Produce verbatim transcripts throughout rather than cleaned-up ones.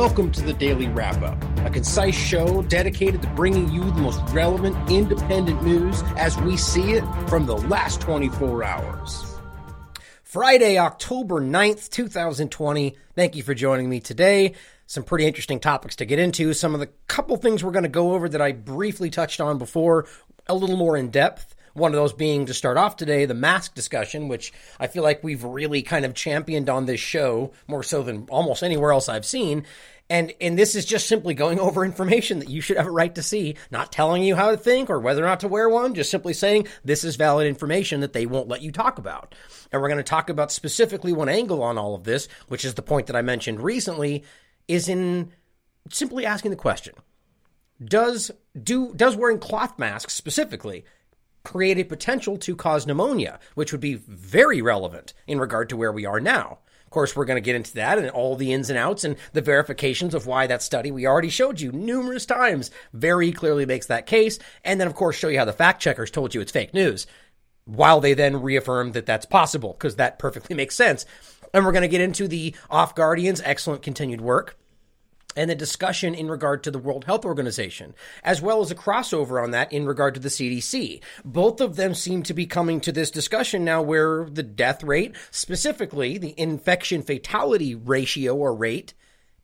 Welcome to the Daily Wrap-Up, a concise show dedicated to bringing you the most relevant independent news as we see it from the last twenty-four hours. Friday, October ninth, twenty twenty. Thank you for joining me today. Some pretty interesting topics to get into. Some of the couple things we're going to go over that I briefly touched on before, a little more in depth. One of those being, to start off today, the mask discussion, which I feel like we've really kind of championed on this show, more so than almost anywhere else I've seen. And and this is just simply going over information that you should have a right to see, not telling you how to think or whether or not to wear one, just simply saying this is valid information that they won't let you talk about. And we're going to talk about specifically one angle on all of this, which is the point that I mentioned recently, is in simply asking the question, does do does wearing cloth masks specifically create a potential to cause pneumonia, which would be very relevant in regard to where we are now. Of course, we're going to get into that and all the ins and outs and the verifications of why that study we already showed you numerous times very clearly makes that case. And then, of course, show you how the fact checkers told you it's fake news, while they then reaffirmed that that's possible, because that perfectly makes sense. And we're going to get into the Off Guardian's excellent continued work and the discussion in regard to the World Health Organization, as well as a crossover on that in regard to the C D C. Both of them seem to be coming to this discussion now where the death rate, specifically the infection fatality ratio or rate,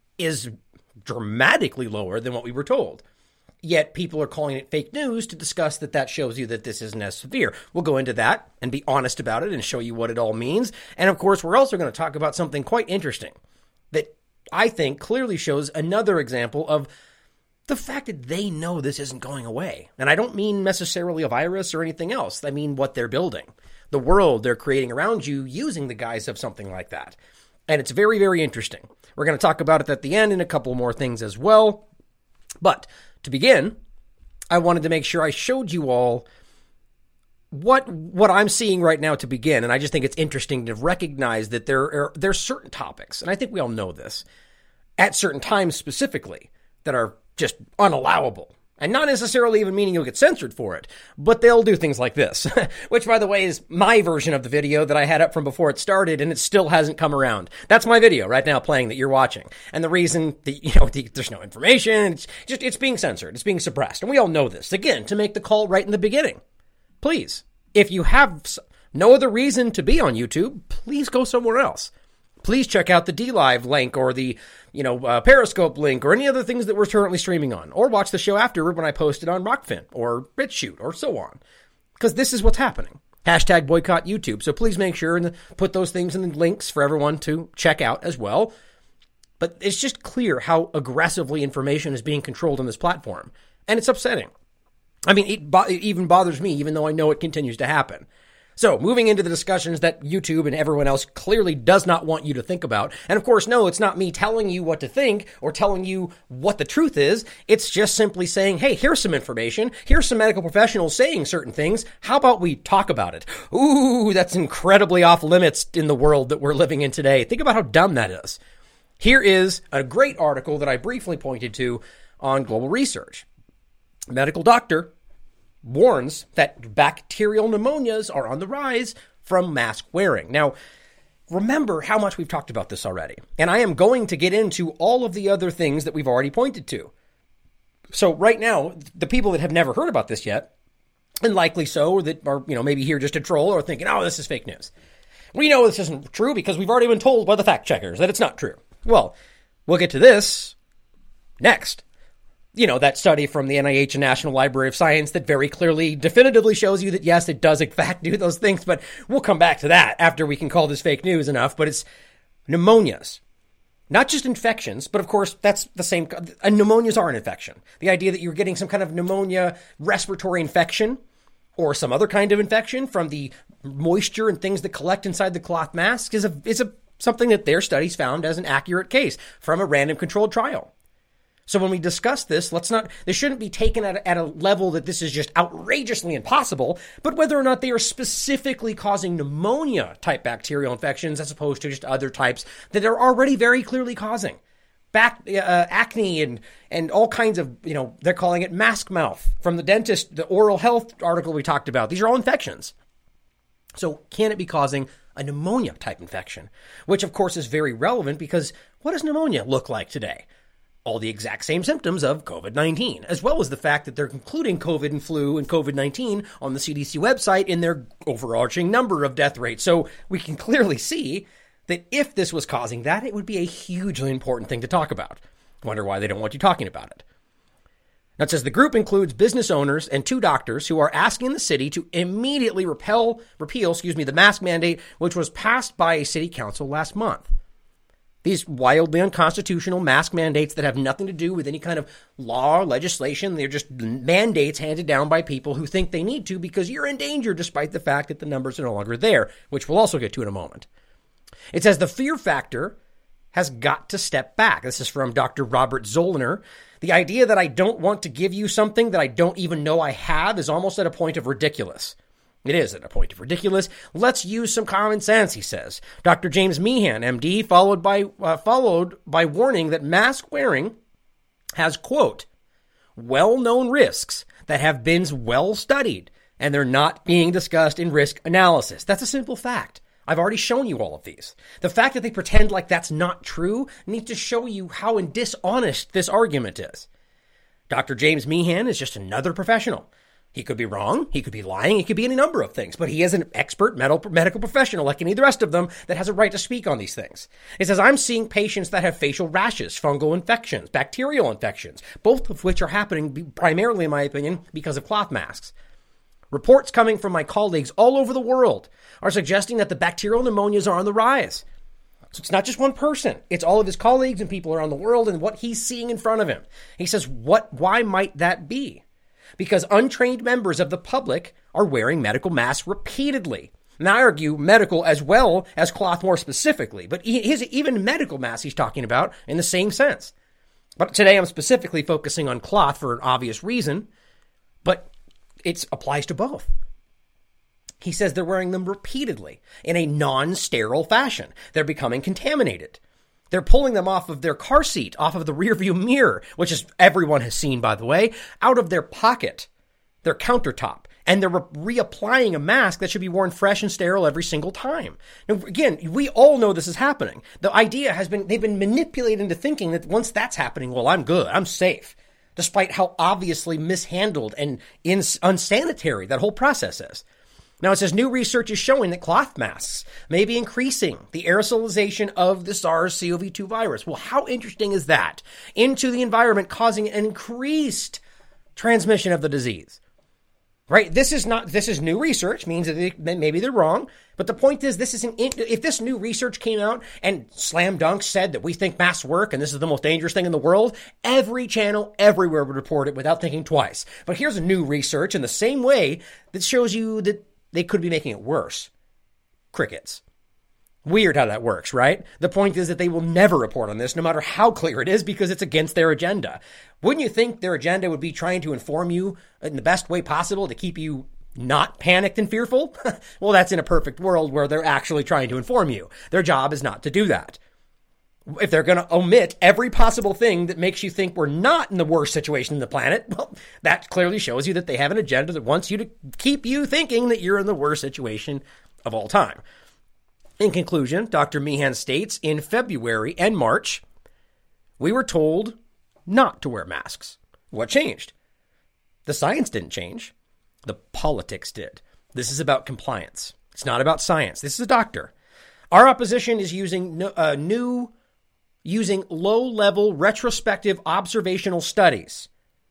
is dramatically lower than what we were told. Yet people are calling it fake news to discuss that that shows you that this isn't as severe. We'll go into that and be honest about it and show you what it all means. And of course, we're also going to talk about something quite interesting that I think clearly shows another example of the fact that they know this isn't going away. And I don't mean necessarily a virus or anything else. I mean what they're building, the world they're creating around you using the guise of something like that. And it's very, very interesting. We're going to talk about it at the end and a couple more things as well. But to begin, I wanted to make sure I showed you all what what I'm seeing right now to begin, and I just think it's interesting to recognize that there are there are certain topics, and I think we all know this, at certain times specifically, that are just unallowable. And not necessarily even meaning you'll get censored for it, but they'll do things like this, which, by the way, is my version of the video that I had up from before it started, and it still hasn't come around. That's my video right now playing that you're watching. And the reason that, you know, the, there's no information, it's just, it's being censored, it's being suppressed. And we all know this. Again, to make the call right in the beginning. Please, if you have no other reason to be on YouTube, please go somewhere else. Please check out the DLive link or the, you know, uh, Periscope link or any other things that we're currently streaming on, or watch the show afterward when I post it on Rockfin or BitChute or so on, because this is what's happening. Hashtag boycott YouTube. So please make sure and put those things in the links for everyone to check out as well. But it's just clear how aggressively information is being controlled on this platform, and it's upsetting. I mean, it, bo- it even bothers me, even though I know it continues to happen. So, moving into the discussions that YouTube and everyone else clearly does not want you to think about. And of course, no, it's not me telling you what to think or telling you what the truth is. It's just simply saying, hey, here's some information. Here's some medical professionals saying certain things. How about we talk about it? Ooh, that's incredibly off limits in the world that we're living in today. Think about how dumb that is. Here is a great article that I briefly pointed to on Global Research. Medical doctor warns that bacterial pneumonias are on the rise from mask wearing. Now, remember how much we've talked about this already. And I am going to get into all of the other things that we've already pointed to. So right now, the people that have never heard about this yet, and likely so, or that are, you know, maybe here just to troll or thinking, oh, this is fake news. We know this isn't true because we've already been told by the fact checkers that it's not true. Well, we'll get to this next. You know, that study from the N I H and National Library of Science that very clearly, definitively shows you that, yes, it does in fact do those things, but we'll come back to that after we can call this fake news enough. But it's pneumonias, not just infections, but of course, that's the same. Uh, pneumonias are an infection. The idea that you're getting some kind of pneumonia respiratory infection or some other kind of infection from the moisture and things that collect inside the cloth mask is a, is a, something that their studies found as an accurate case from a random controlled trial. So when we discuss this, let's not, this shouldn't be taken at, at a level that this is just outrageously impossible, but whether or not they are specifically causing pneumonia type bacterial infections as opposed to just other types that they're already very clearly causing. Back, uh, acne and, and all kinds of, you know, they're calling it mask mouth from the dentist, the oral health article we talked about. These are all infections. So can it be causing a pneumonia type infection? Which of course is very relevant because what does pneumonia look like today? all the exact same symptoms of COVID nineteen, as well as the fact that they're including COVID and flu and COVID nineteen on the C D C website in their overarching number of death rates. So we can clearly see that if this was causing that, it would be a hugely important thing to talk about. Wonder why they don't want you talking about it. Now it says the group includes business owners and two doctors who are asking the city to immediately repel, repeal, excuse me, the mask mandate, which was passed by a city council last month. These wildly unconstitutional mask mandates that have nothing to do with any kind of law or legislation. They're just mandates handed down by people who think they need to because you're in danger, despite the fact that the numbers are no longer there, which we'll also get to in a moment. It says the fear factor has got to step back. This is from Doctor Robert Zollner. The idea that I don't want to give you something that I don't even know I have is almost at a point of ridiculous. It is at a point of ridiculous. Let's use some common sense, he says. Doctor James Meehan, M D, followed by uh, followed by warning that mask wearing has, quote, well-known risks that have been well studied, and they're not being discussed in risk analysis. That's a simple fact. I've already shown you all of these. The fact that they pretend like that's not true needs to show you how dishonest this argument is. Doctor James Meehan is just another professional. He could be wrong, he could be lying, he could be any number of things, but he is an expert medical professional like any of the rest of them that has a right to speak on these things. He says, I'm seeing patients that have facial rashes, fungal infections, bacterial infections, both of which are happening primarily, in my opinion, because of cloth masks. Reports coming from my colleagues all over the world are suggesting that the bacterial pneumonias are on the rise. So it's not just one person. It's all of his colleagues and people around the world and what he's seeing in front of him. He says, what? Why might that be? Because untrained members of the public are wearing medical masks repeatedly. And I argue medical as well as cloth more specifically, but his, even medical masks he's talking about in the same sense. But today I'm specifically focusing on cloth for an obvious reason, but it applies to both. He says they're wearing them repeatedly in a non-sterile fashion. They're becoming contaminated. They're pulling them off of their car seat, off of the rearview mirror, which is everyone has seen, by the way, out of their pocket, their countertop, and they're re- reapplying a mask that should be worn fresh and sterile every single time. Now, again, we all know this is happening. The idea has been, they've been manipulated into thinking that once that's happening, well, I'm good, I'm safe, despite how obviously mishandled and ins- unsanitary that whole process is. Now, it says new research is showing that cloth masks may be increasing the aerosolization of the SARS-C o V two virus. Well, how interesting is that? Into the environment, causing an increased transmission of the disease. Right? This is not, this is new research, means that they, maybe they're wrong. But the point is, this is an, if this new research came out and slam dunk said that we think masks work and this is the most dangerous thing in the world, every channel everywhere would report it without thinking twice. But here's a new research in the same way that shows you that they could be making it worse. Crickets. Weird how that works, right? The point is that they will never report on this, no matter how clear it is, because it's against their agenda. Wouldn't you think their agenda would be trying to inform you in the best way possible to keep you not panicked and fearful? Well, that's in a perfect world where they're actually trying to inform you. Their job is not to do that. If they're going to omit every possible thing that makes you think we're not in the worst situation in the planet, well, that clearly shows you that they have an agenda that wants you to keep you thinking that you're in the worst situation of all time. In conclusion, Doctor Meehan states, in February and March, we were told not to wear masks. What changed? The science didn't change. The politics did. This is about compliance. It's not about science. This is a doctor. Our opposition is using uh, new... using low-level retrospective observational studies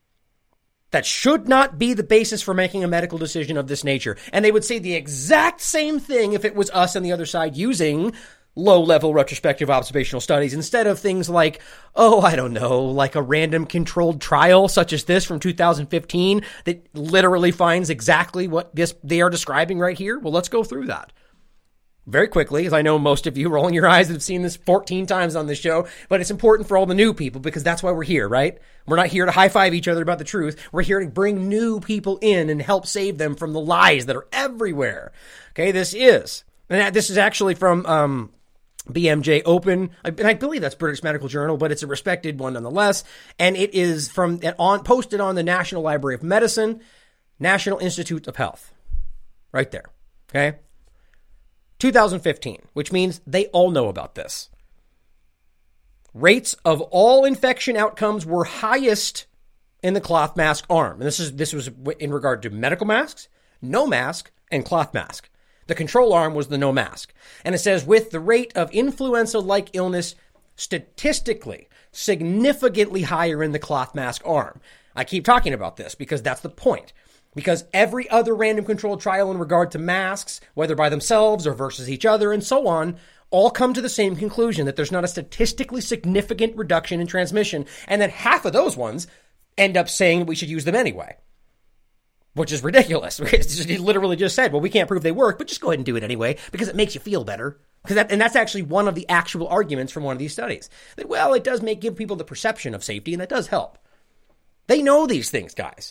that should not be the basis for making a medical decision of this nature. And they would say the exact same thing if it was us on the other side using low-level retrospective observational studies instead of things like, oh, I don't know, like a random controlled trial such as this from two thousand fifteen that literally finds exactly what this they are describing right here. Well, let's go through that. Very quickly, as I know most of you rolling your eyes have seen this fourteen times on this show, but it's important for all the new people because that's why we're here, right? We're not here to high-five each other about the truth. We're here to bring new people in and help save them from the lies that are everywhere. Okay, this is, and this is actually from um, B M J Open, and I believe that's British Medical Journal, but it's a respected one nonetheless, and it is from on posted on the National Library of Medicine, National Institute of Health, right there, okay? two thousand fifteen, which means they all know about this. rates of all infection outcomes were highest in the cloth mask arm. And this is this was in regard to medical masks, no mask, and cloth mask. The control arm was the no mask. And it says, with the rate of influenza-like illness statistically significantly higher in the cloth mask arm. I keep talking about this because that's the point. Because every other random controlled trial in regard to masks, whether by themselves or versus each other and so on, all come to the same conclusion that there's not a statistically significant reduction in transmission, and that half of those ones end up saying we should use them anyway. Which is ridiculous. He literally just said, well, we can't prove they work, but just go ahead and do it anyway because it makes you feel better. Because that, and that's actually one of the actual arguments from one of these studies. That, well, it does make give people the perception of safety, and that does help. They know these things, guys.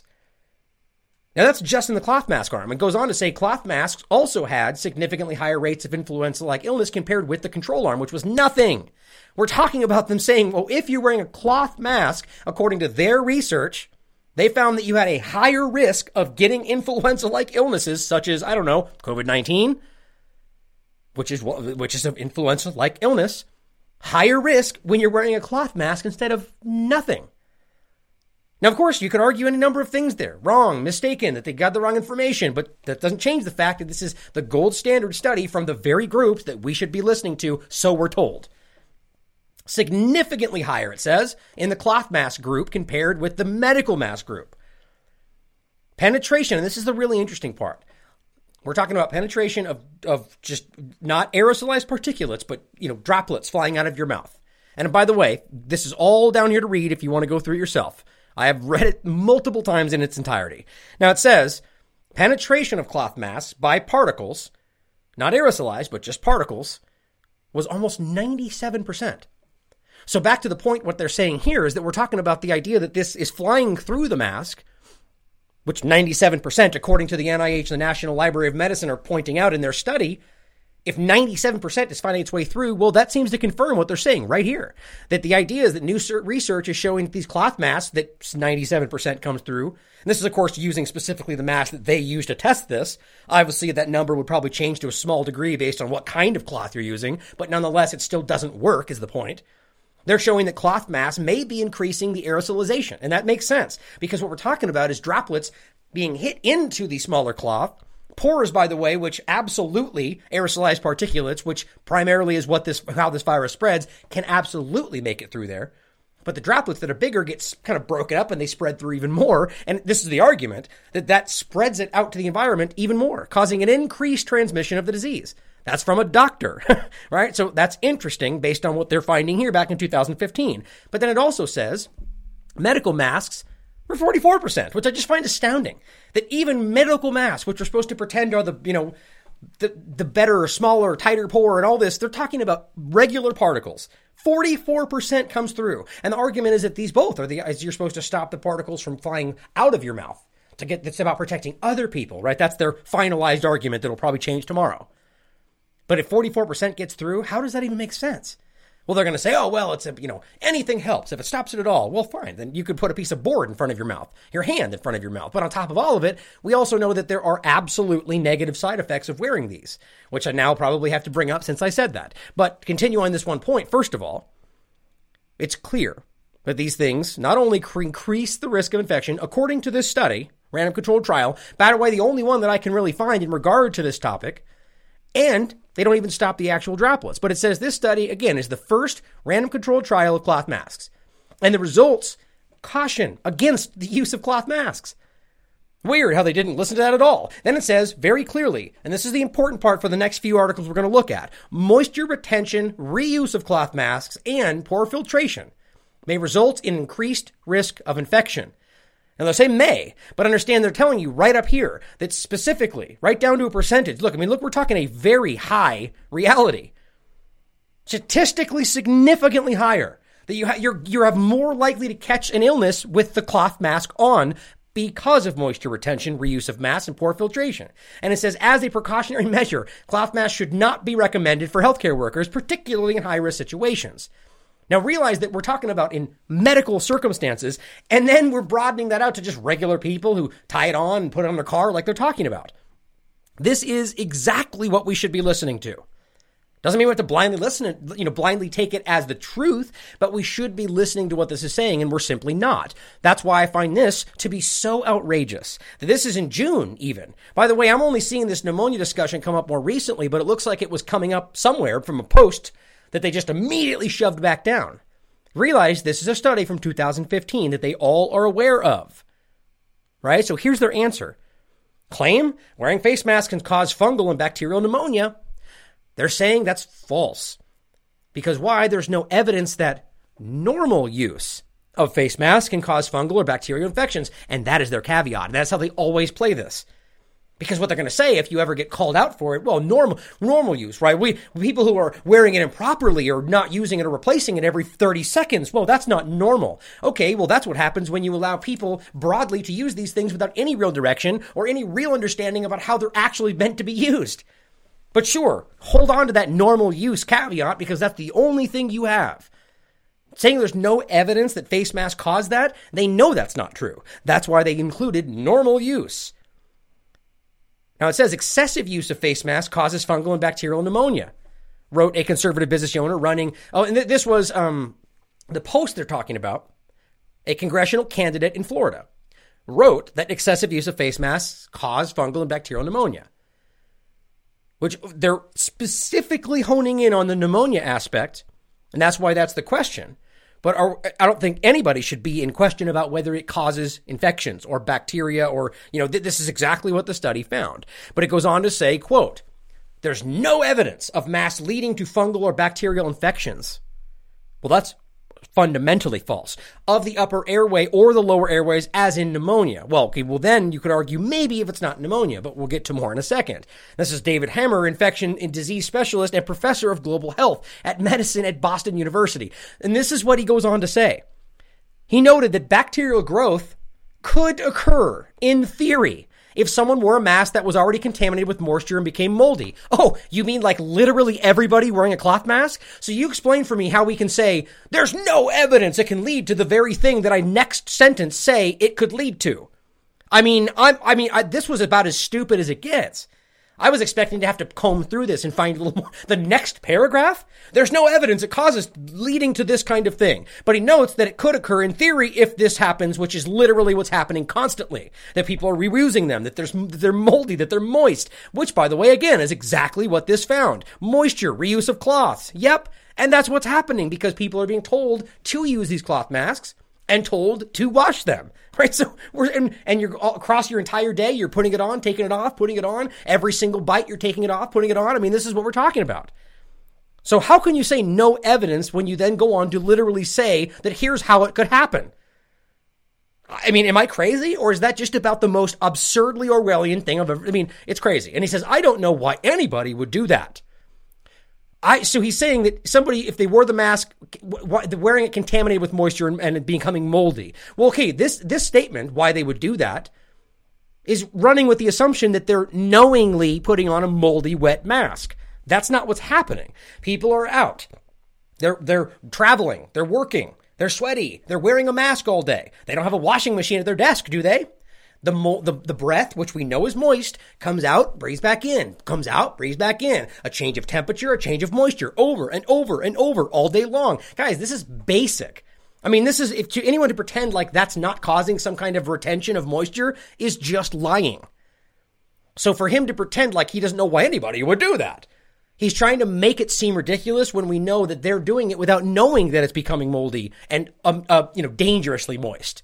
Now, that's just in the cloth mask arm. It goes on to say cloth masks also had significantly higher rates of influenza-like illness compared with the control arm, which was nothing. We're talking about them saying, well, if you're wearing a cloth mask, according to their research, they found that you had a higher risk of getting influenza-like illnesses, such as, I don't know, covid nineteen, which is which is an influenza-like illness, higher risk when you're wearing a cloth mask instead of nothing. Now, of course, you could argue any number of things there. Wrong, mistaken, that they got the wrong information, but that doesn't change the fact that this is the gold standard study from the very groups that we should be listening to, so we're told. Significantly higher, it says, in the cloth mask group compared with the medical mask group. Penetration, and this is the really interesting part. We're talking about penetration of, of just not aerosolized particulates, but, you know, droplets flying out of your mouth. And by the way, this is all down here to read if you want to go through it yourself. I have read it multiple times in its entirety. Now it says, penetration of cloth masks by particles, not aerosolized, but just particles, was almost ninety-seven percent. So back to the point, what they're saying here is that we're talking about the idea that this is flying through the mask, which ninety-seven percent, according to the N I H, the National Library of Medicine, are pointing out in their study. If ninety-seven percent is finding its way through, well, that seems to confirm what they're saying right here. That the idea is that new research is showing that these cloth masks, that ninety-seven percent comes through. And this is, of course, using specifically the mask that they use to test this. Obviously, that number would probably change to a small degree based on what kind of cloth you're using. But nonetheless, it still doesn't work, is the point. They're showing that cloth masks may be increasing the aerosolization. And that makes sense, because what we're talking about is droplets being hit into the smaller cloth. Pores, by the way, which absolutely aerosolized particulates, which primarily is what this, how this virus spreads, can absolutely make it through there. But the droplets that are bigger get kind of broken up and they spread through even more. And this is the argument that that spreads it out to the environment even more, causing an increased transmission of the disease. That's from a doctor, right? So that's interesting based on what they're finding here back in two thousand fifteen. But then it also says medical masks were forty-four percent, which I just find astounding. That even medical masks, which are supposed to pretend are the, you know, the, the better, smaller, tighter pore and all this, they're talking about regular particles. forty-four percent comes through. And the argument is that these both are the, as you're supposed to stop the particles from flying out of your mouth. To get, it's about protecting other people, right? That's their finalized argument that'll probably change tomorrow. But if forty-four percent gets through, how does that even make sense? Well, they're going to say, oh, well, it's, a, you know, anything helps. If it stops it at all, well, fine. Then you could put a piece of board in front of your mouth, your hand in front of your mouth. But on top of all of it, we also know that there are absolutely negative side effects of wearing these, which I now probably have to bring up since I said that. But continue on this one point. First of all, it's clear that these things not only increase the risk of infection, according to this study, random controlled trial, by the way, the only one that I can really find in regard to this topic, and they don't even stop the actual droplets. But it says this study, again, is the first random controlled trial of cloth masks. And the results caution against the use of cloth masks. Weird how they didn't listen to that at all. Then it says very clearly, and this is the important part for the next few articles we're going to look at, moisture retention, reuse of cloth masks, and poor filtration may result in increased risk of infection. And they'll say may, but understand they're telling you right up here that specifically, right down to a percentage. Look, I mean, look, we're talking a very high reality. Statistically significantly higher. That you ha- you're, you have more likely to catch an illness with the cloth mask on because of moisture retention, reuse of masks, and poor filtration. And it says, as a precautionary measure, cloth masks should not be recommended for healthcare workers, particularly in high-risk situations. Now realize that we're talking about in medical circumstances, and then we're broadening that out to just regular people who tie it on and put it on their car like they're talking about. This is exactly what we should be listening to. Doesn't mean we have to blindly listen, you know, blindly take it as the truth, but we should be listening to what this is saying, and we're simply not. That's why I find this to be so outrageous. That this is in June, even. By the way, I'm only seeing this pneumonia discussion come up more recently, but it looks like it was coming up somewhere from a post that they just immediately shoved back down. Realize this is a study from two thousand fifteen that they all are aware of. Right? So here's their answer. Claim wearing face masks can cause fungal and bacterial pneumonia. They're saying that's false. Because why? There's no evidence that normal use of face masks can cause fungal or bacterial infections. And that is their caveat. That's how they always play this. Because what they're going to say if you ever get called out for it, well, normal normal use, right? We people who are wearing it improperly or not using it or replacing it every thirty seconds, well, that's not normal. Okay, well, that's what happens when you allow people broadly to use these things without any real direction or any real understanding about how they're actually meant to be used. But sure, hold on to that normal use caveat because that's the only thing you have. Saying there's no evidence that face masks cause that, they know that's not true. That's why they included normal use. Now, it says excessive use of face masks causes fungal and bacterial pneumonia, wrote a conservative business owner running. Oh, and th- this was um, the post they're talking about. A congressional candidate in Florida wrote that excessive use of face masks cause fungal and bacterial pneumonia, which they're specifically honing in on the pneumonia aspect. And that's why that's the question. But are, I don't think anybody should be in question about whether it causes infections or bacteria or, you know, th- this is exactly what the study found. But it goes on to say, quote, there's no evidence of masks leading to fungal or bacterial infections. Well, that's fundamentally false. Of the upper airway or the lower airways, as in pneumonia. Well, okay, well then you could argue maybe if it's not pneumonia, but we'll get to more in a second. This is David Hammer, infection and disease specialist and professor of global health at medicine at Boston University. And this is what he goes on to say. He noted that bacterial growth could occur, in theory, if someone wore a mask that was already contaminated with moisture and became moldy. Oh, you mean like literally everybody wearing a cloth mask? So you explain for me how we can say there's no evidence it can lead to the very thing that I next sentence say it could lead to. I mean, I'm, I mean, I, this was about as stupid as it gets. I was expecting to have to comb through this and find a little more. The next paragraph, there's no evidence it causes leading to this kind of thing. But he notes that it could occur in theory if this happens, which is literally what's happening constantly. That people are reusing them, that, there's, that they're moldy, that they're moist. Which, by the way, again, is exactly what this found. Moisture, reuse of cloths. Yep. And that's what's happening because people are being told to use these cloth masks and told to wash them, right? So we're, and, and you're all, across your entire day, you're putting it on, taking it off, putting it on. Every single bite, you're taking it off, putting it on. I mean, this is what we're talking about. So how can you say no evidence when you then go on to literally say that here's how it could happen? I mean, am I crazy? Or is that just about the most absurdly Orwellian thing I've ever, I mean, it's crazy. And he says, I don't know why anybody would do that. I, so he's saying that somebody, if they wore the mask, wearing it contaminated with moisture and, and becoming moldy. Well, okay, this, this statement, why they would do that, is running with the assumption that they're knowingly putting on a moldy, wet mask. That's not what's happening. People are out. They're, they're traveling. They're working. They're sweaty. They're wearing a mask all day. They don't have a washing machine at their desk, do they? The, mo- the the breath, which we know is moist, comes out, breathes back in, comes out, breathes back in. A change of temperature, a change of moisture, over and over and over all day long. Guys, this is basic. I mean, this is, if to anyone to pretend like that's not causing some kind of retention of moisture is just lying. So for him to pretend like he doesn't know why anybody would do that, he's trying to make it seem ridiculous when we know that they're doing it without knowing that it's becoming moldy and, um, uh, you know, dangerously moist.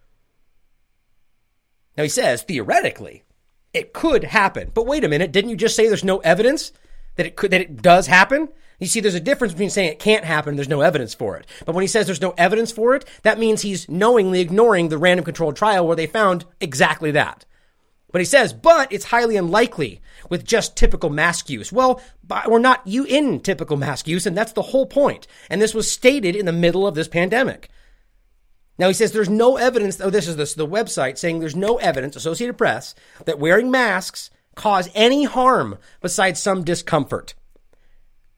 Now, he says, theoretically, it could happen. But wait a minute, didn't you just say there's no evidence that it could, that it does happen? You see, there's a difference between saying it can't happen and there's no evidence for it. But when he says there's no evidence for it, that means he's knowingly ignoring the random controlled trial where they found exactly that. But he says, but it's highly unlikely with just typical mask use. Well, we're not you in typical mask use, and that's the whole point. And this was stated in the middle of this pandemic. Now, he says there's no evidence, oh, this is this, the website saying there's no evidence, Associated Press, that wearing masks cause any harm besides some discomfort.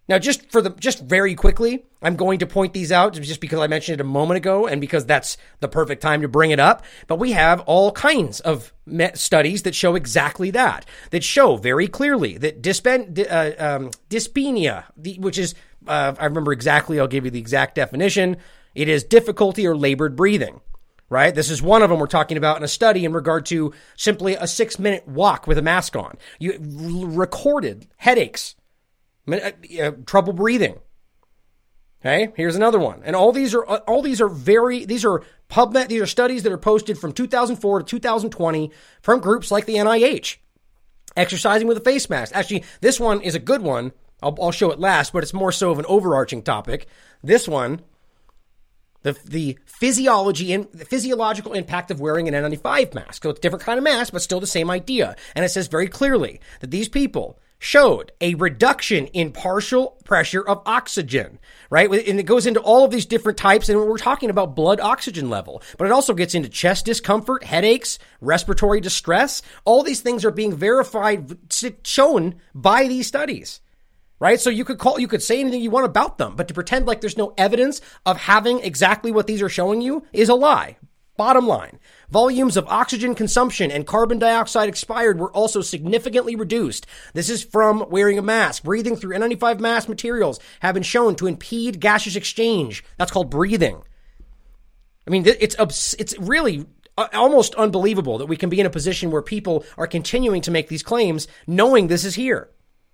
Now, just for the, just very quickly, I'm going to point these out just because I mentioned it a moment ago and because that's the perfect time to bring it up. But we have all kinds of studies that show exactly that, that show very clearly that dyspen, uh, um, dyspnea, the, which is, uh, I remember exactly, I'll give you the exact definition. It is difficulty or labored breathing, right? This is one of them we're talking about in a study in regard to simply a six minute walk with a mask on. You r- recorded headaches. Uh, uh, trouble breathing. Okay, here's another one. And all these are uh, all these are very these are PubMed these are studies that are posted from two thousand four to two thousand twenty from groups like the N I H. Exercising with a face mask. Actually, this one is a good one. I'll, I'll show it last, but it's more so of an overarching topic. This one, the the physiology and the physiological impact of wearing an N ninety-five mask. So it's a different kind of mask, but still the same idea. And it says very clearly that these people showed a reduction in partial pressure of oxygen, right? And it goes into all of these different types, and we're talking about blood oxygen level, but it also gets into chest discomfort, headaches, respiratory distress. All these things are being verified, shown by these studies, right? So you could call, you could say anything you want about them, but to pretend like there's no evidence of having exactly what these are showing you is a lie. Bottom line, volumes of oxygen consumption and carbon dioxide expired were also significantly reduced. This is from wearing a mask. Breathing through N ninety-five mask materials have been shown to impede gaseous exchange. That's called breathing. I mean, it's it's really almost unbelievable that we can be in a position where people are continuing to make these claims knowing this is here.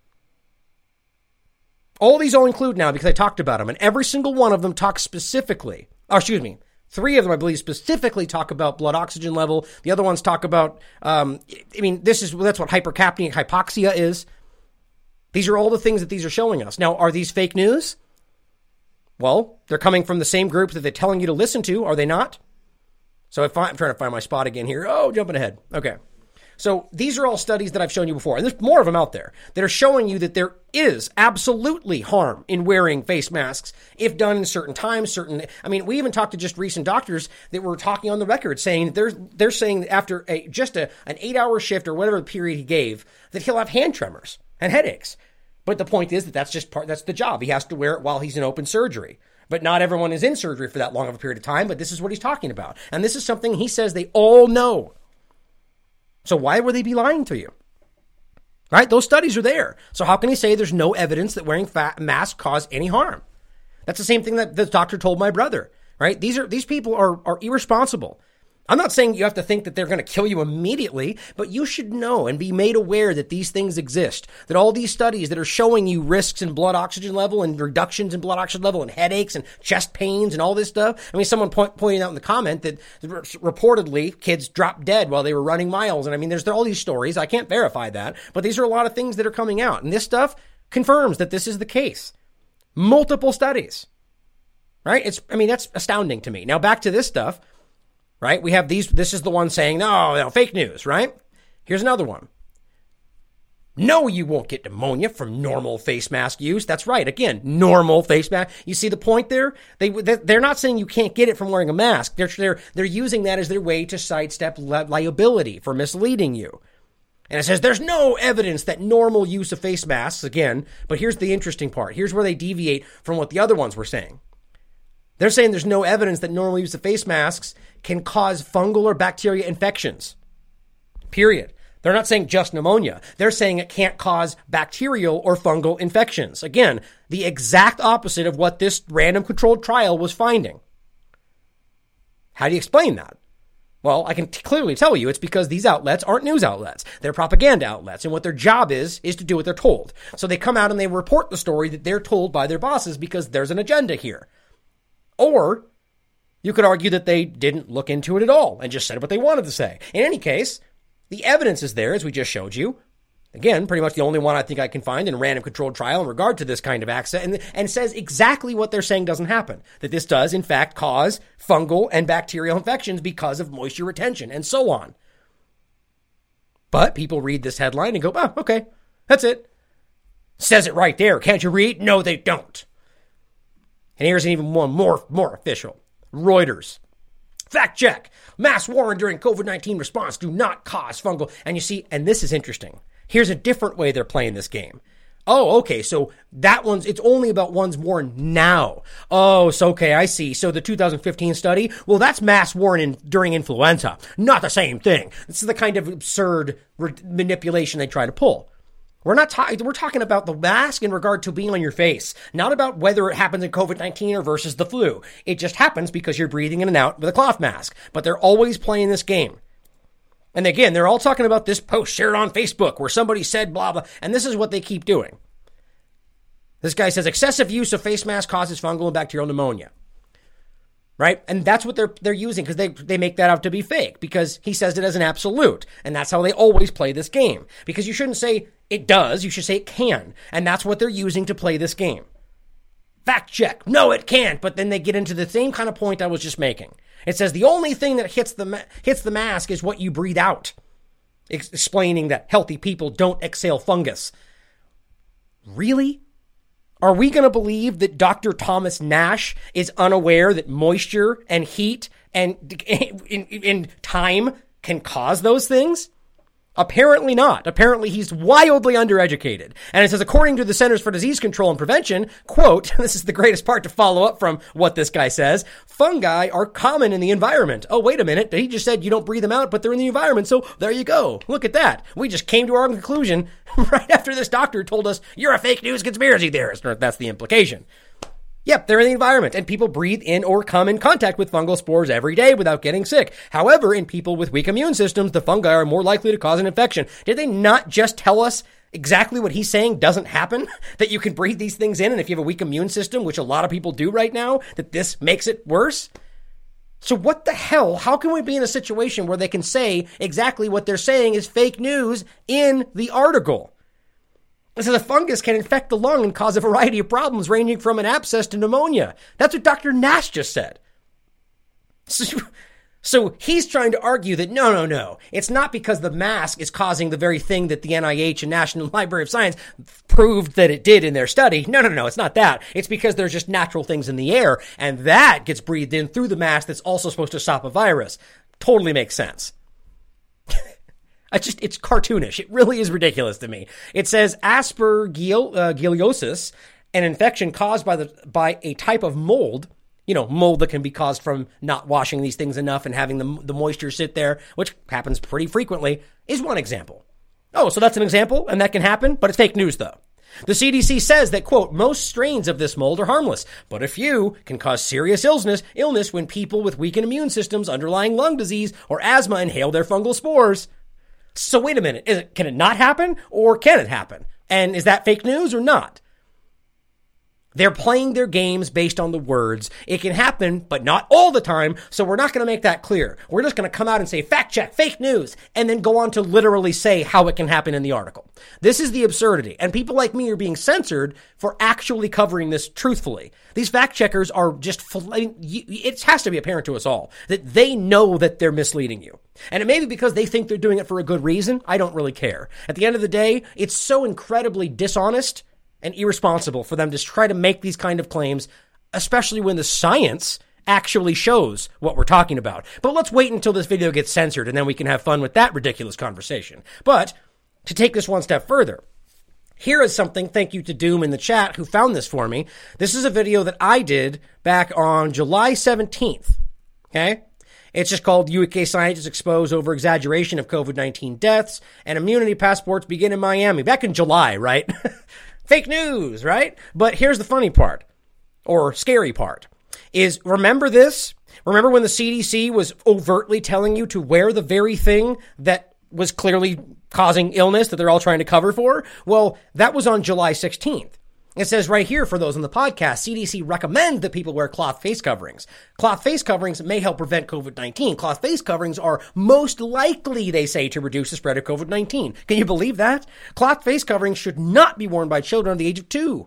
All these all include now because I talked about them, and every single one of them talks specifically, or excuse me, Three of them, I believe, specifically talk about blood oxygen level. The other ones talk about, um, I mean, this is, that's what hypercapnia, hypoxia is. These are all the things that these are showing us. Now, are these fake news? Well, they're coming from the same group that they're telling you to listen to, are they not? So if I, I'm trying to find my spot again here. Oh, jumping ahead. Okay. So these are all studies that I've shown you before, and there's more of them out there that are showing you that there is absolutely harm in wearing face masks if done in certain times, certain, I mean, we even talked to just recent doctors that were talking on the record saying that they're, they're saying that after a, just a, an eight hour shift or whatever period he gave, that he'll have hand tremors and headaches. But the point is that that's just part, that's the job. He has to wear it while he's in open surgery. But not everyone is in surgery for that long of a period of time, but this is what he's talking about. And this is something he says they all know. So why would they be lying to you? Right? Those studies are there. So how can he say there's no evidence that wearing fat masks cause any harm? That's the same thing that the doctor told my brother, right? These are, these people are, are irresponsible. I'm not saying you have to think that they're going to kill you immediately, but you should know and be made aware that these things exist, that all these studies that are showing you risks in blood oxygen level and reductions in blood oxygen level and headaches and chest pains and all this stuff. I mean, someone point, pointed out in the comment that reportedly kids dropped dead while they were running miles. And I mean, there's all these stories. I can't verify that, but these are a lot of things that are coming out. And this stuff confirms that this is the case. Multiple studies, right? It's, I mean, that's astounding to me. Now back to this stuff. Right? We have these, this is the one saying, no, no, fake news, right? Here's another one. No, you won't get pneumonia from normal face mask use. That's right. Again, normal face mask. You see the point there? They, they're not saying you can't get it from wearing a mask. They're, they're, they're using that as their way to sidestep li- liability for misleading you. And it says there's no evidence that normal use of face masks, again, but here's the interesting part. Here's where they deviate from what the other ones were saying. They're saying there's no evidence that normal use of face masks can cause fungal or bacteria infections. Period. They're not saying just pneumonia. They're saying it can't cause bacterial or fungal infections. Again, the exact opposite of what this random controlled trial was finding. How do you explain that? Well, I can t- clearly tell you it's because these outlets aren't news outlets. They're propaganda outlets. And what their job is, is to do what they're told. So they come out and they report the story that they're told by their bosses because there's an agenda here. Or you could argue that they didn't look into it at all and just said what they wanted to say. In any case, the evidence is there, as we just showed you. Again, pretty much the only one I think I can find in a random controlled trial in regard to this kind of access, and, and says exactly what they're saying doesn't happen. That this does, in fact, cause fungal and bacterial infections because of moisture retention and so on. But people read this headline and go, oh, okay, that's it. Says it right there. Can't you read? No, they don't. And here's an even one more, more official. Reuters. Fact check. Masks worn during covid nineteen response do not cause fungal. And you see, and this is interesting. Here's a different way they're playing this game. Oh, okay. So that one's, it's only about ones worn now. Oh, so okay, I see. So the two thousand fifteen study, well, that's masks worn in during influenza. Not the same thing. This is the kind of absurd re- manipulation they try to pull. We're not talking, we're talking about the mask in regard to being on your face, not about whether it happens in COVID nineteen or versus the flu. It just happens because you're breathing in and out with a cloth mask, but they're always playing this game. And again, they're all talking about this post shared on Facebook where somebody said blah, blah, and this is what they keep doing. This guy says excessive use of face masks causes fungal and bacterial pneumonia. Right? And that's what they're they're using because they, they make that out to be fake because he says it as an absolute. And that's how they always play this game. Because you shouldn't say it does, you should say it can. And that's what they're using to play this game. Fact check. No, it can't. But then they get into the same kind of point I was just making. It says the only thing that hits the ma- hits the mask is what you breathe out. Ex- explaining that healthy people don't exhale fungus. Really? Are we going to believe that Doctor Thomas Nash is unaware that moisture and heat and in, in time can cause those things? Apparently not. Apparently he's wildly undereducated. And it says, according to the Centers for Disease Control and Prevention, quote, this is the greatest part to follow up from what this guy says, fungi are common in the environment. Oh, wait a minute. He just said you don't breathe them out, but they're in the environment. So there you go. Look at that. We just came to our conclusion right after this doctor told us you're a fake news conspiracy theorist. Or that's the implication. Yep, they're in the environment, and people breathe in or come in contact with fungal spores every day without getting sick. However, in people with weak immune systems, the fungi are more likely to cause an infection. Did they not just tell us exactly what he's saying doesn't happen? That you can breathe these things in, and if you have a weak immune system, which a lot of people do right now, that this makes it worse? So what the hell? How can we be in a situation where they can say exactly what they're saying is fake news in the article? So the fungus can infect the lung and cause a variety of problems ranging from an abscess to pneumonia. That's what Doctor Nash just said. So, so he's trying to argue that no, no, no. It's not because the mask is causing the very thing that the N I H and National Library of Science proved that it did in their study. No, no, no. It's not that. It's because there's just natural things in the air, and that gets breathed in through the mask that's also supposed to stop a virus. Totally makes sense. I just, it's cartoonish. It really is ridiculous to me. It says aspergillosis, an infection caused by the by a type of mold, you know, mold that can be caused from not washing these things enough and having the, the moisture sit there, which happens pretty frequently, is one example. Oh, so that's an example, and that can happen, but it's fake news, though. The C D C says that, quote, most strains of this mold are harmless, but a few can cause serious illness, illness when people with weakened immune systems, underlying lung disease, or asthma inhale their fungal spores. So wait a minute, is it, can it not happen or can it happen? And is that fake news or not? They're playing their games based on the words. It can happen, but not all the time. So we're not going to make that clear. We're just going to come out and say fact check, fake news, and then go on to literally say how it can happen in the article. This is the absurdity. And people like me are being censored for actually covering this truthfully. These fact checkers are just, it has to be apparent to us all that they know that they're misleading you. And it may be because they think they're doing it for a good reason. I don't really care. At the end of the day, it's so incredibly dishonest and irresponsible for them to try to make these kind of claims, especially when the science actually shows what we're talking about. But let's wait until this video gets censored, and then we can have fun with that ridiculous conversation. But to take this one step further, here is something, thank you to Doom in the chat who found this for me. This is a video that I did back on July seventeenth, okay? It's just called U K Scientists Expose Over-Exaggeration of COVID nineteen Deaths and Immunity Passports Begin in Miami. Back in July, right? Fake news, right? But here's the funny part, or scary part, is remember this? Remember when the C D C was overtly telling you to wear the very thing that was clearly causing illness that they're all trying to cover for? Well, that was on July sixteenth. It says right here for those on the podcast, C D C recommends that people wear cloth face coverings. Cloth face coverings may help prevent COVID nineteen. Cloth face coverings are most likely, they say, to reduce the spread of COVID nineteen. Can you believe that? Cloth face coverings should not be worn by children under the age of two.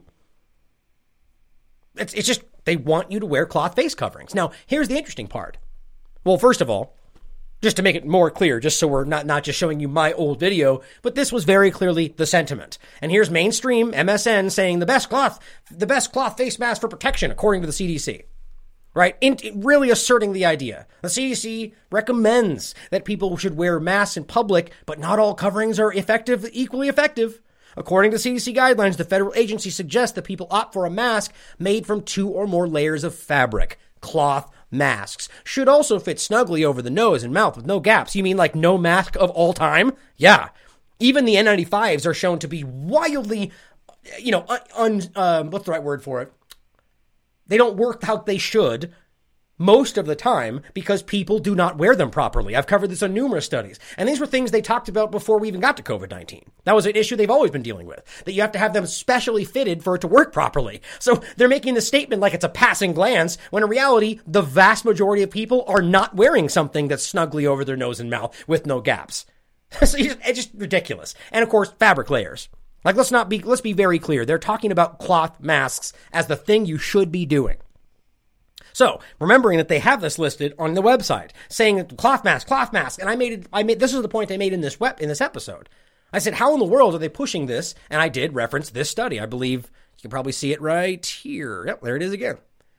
It's, it's just, they want you to wear cloth face coverings. Now, here's the interesting part. Well, first of all, just to make it more clear, just so we're not, not just showing you my old video, but this was very clearly the sentiment. And here's mainstream M S N saying the best cloth, the best cloth face mask for protection, according to the C D C. Right? In, really asserting the idea. The C D C recommends that people should wear masks in public, but not all coverings are effective, equally effective. According to C D C guidelines, the federal agency suggests that people opt for a mask made from two or more layers of fabric. Cloth masks should also fit snugly over the nose and mouth with no gaps. You mean like no mask of all time? Yeah. Even the N ninety-fives are shown to be wildly, you know, un, un, uh, what's the right word for it? They don't work how they should most of the time because people do not wear them properly. I've covered this on numerous studies. And these were things they talked about before we even got to covid nineteen. That was an issue they've always been dealing with, that you have to have them specially fitted for it to work properly. So they're making the statement like it's a passing glance, when in reality, the vast majority of people are not wearing something that's snugly over their nose and mouth with no gaps. So it's just ridiculous. And of course, fabric layers. Like, let's not be, let's be very clear. They're talking about cloth masks as the thing you should be doing. So, remembering that they have this listed on the website, saying cloth mask, cloth mask, and I made it, I made, this is the point I made in this web, in this episode. I said, how in the world are they pushing this? And I did reference this study. I believe you can probably see it right here. Yep, there it is again.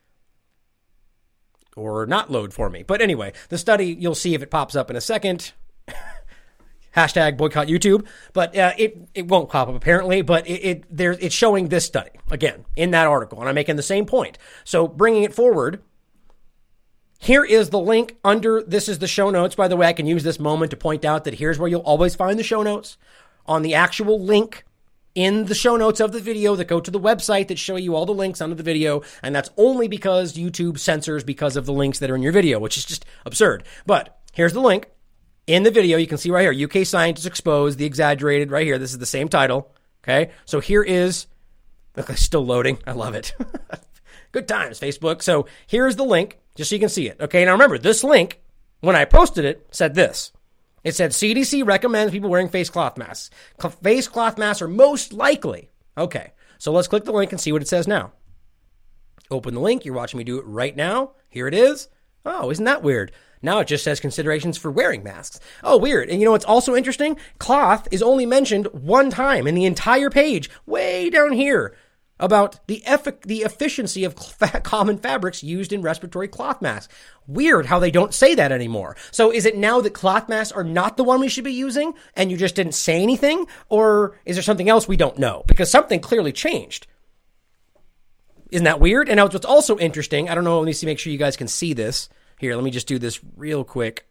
Or not load for me. But anyway, the study, you'll see if it pops up in a second. Hashtag boycott YouTube, but uh, it it won't pop up apparently. But it, it there it's showing this study again in that article, and I'm making the same point. So bringing it forward, here is the link under. This is the show notes. By the way, I can use this moment to point out that here's where you'll always find the show notes on the actual link in the show notes of the video that go to the website that show you all the links under the video, and that's only because YouTube censors because of the links that are in your video, which is just absurd. But here's the link. In the video, you can see right here, U K scientists expose the exaggerated, right here. This is the same title. Okay. So here is, look, it's still loading. I love it. Good times, Facebook. So here's the link, just so you can see it. Okay. Now remember, this link, when I posted it, said this. It said C D C recommends people wearing face cloth masks. Face cloth masks are most likely. Okay. So let's click the link and see what it says now. Open the link. You're watching me do it right now. Here it is. Oh, isn't that weird? Now it just says considerations for wearing masks. Oh, weird. And you know what's also interesting? Cloth is only mentioned one time in the entire page, way down here, about the effic- the efficiency of fa- common fabrics used in respiratory cloth masks. Weird how they don't say that anymore. So is it now that cloth masks are not the one we should be using and you just didn't say anything? Or is there something else we don't know? Because something clearly changed. Isn't that weird? And now what's also interesting, I don't know, let me see, make sure you guys can see this. Here, let me just do this real quick.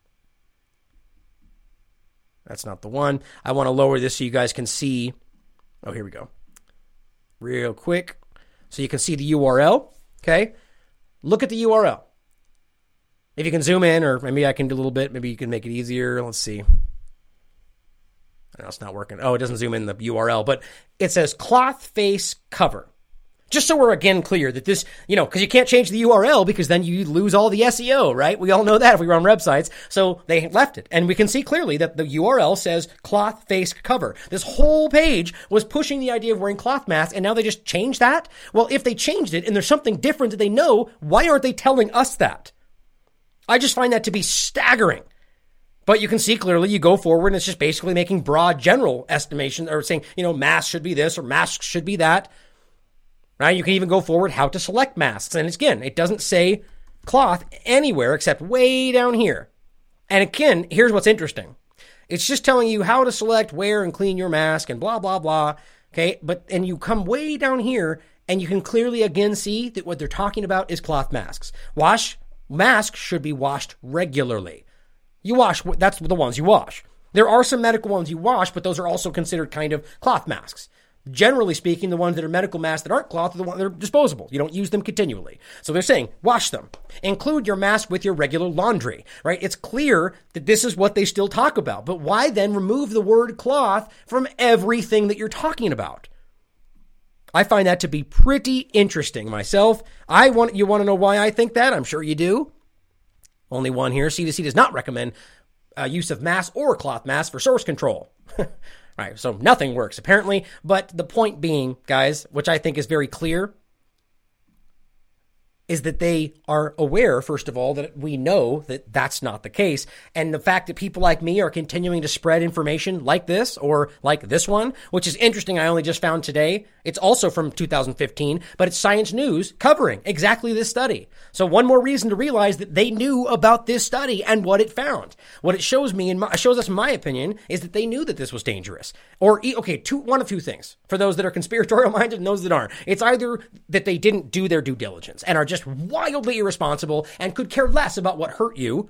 That's not the one. I want to lower this so you guys can see. Oh, here we go. Real quick. So you can see the U R L. Okay. Look at the U R L. If you can zoom in, or maybe I can do a little bit. Maybe you can make it easier. Let's see. I know it's not working. Oh, it doesn't zoom in the U R L, but it says cloth face cover. Just so we're again clear that this, you know, because you can't change the U R L because then you lose all the S E O, right? We all know that if we run websites. So they left it. And we can see clearly that the U R L says cloth face cover. This whole page was pushing the idea of wearing cloth masks, and now they just changed that? Well, if they changed it and there's something different that they know, why aren't they telling us that? I just find that to be staggering. But you can see clearly, you go forward and it's just basically making broad general estimation or saying, you know, masks should be this or masks should be that. Right? You can even go forward how to select masks. And again, it doesn't say cloth anywhere except way down here. And again, here's what's interesting. It's just telling you how to select, wear, and clean your mask and blah, blah, blah. Okay. But, and you come way down here and you can clearly again see that what they're talking about is cloth masks. Wash, masks should be washed regularly. You wash, that's the ones you wash. There are some medical ones you wash, but those are also considered kind of cloth masks. Generally speaking, the ones that are medical masks that aren't cloth are the ones that are disposable. You don't use them continually. So they're saying, wash them. Include your mask with your regular laundry, right? It's clear that this is what they still talk about. But why then remove the word cloth from everything that you're talking about? I find that to be pretty interesting myself. I want, you want to know why I think that? I'm sure you do. Only one here. C D C does not recommend uh, use of masks or cloth masks for source control. All right, so nothing works apparently, but the point being, guys, which I think is very clear, is that they are aware, first of all, that we know that that's not the case. And the fact that people like me are continuing to spread information like this or like this one, which is interesting. I only just found today. It's also from two thousand fifteen, but it's Science News covering exactly this study. So one more reason to realize that they knew about this study and what it found. What it shows me and shows us, in my opinion, is that they knew that this was dangerous. Or, okay, two, one of two things for those that are conspiratorial minded and those that aren't. It's either that they didn't do their due diligence and are just wildly irresponsible and could care less about what hurt you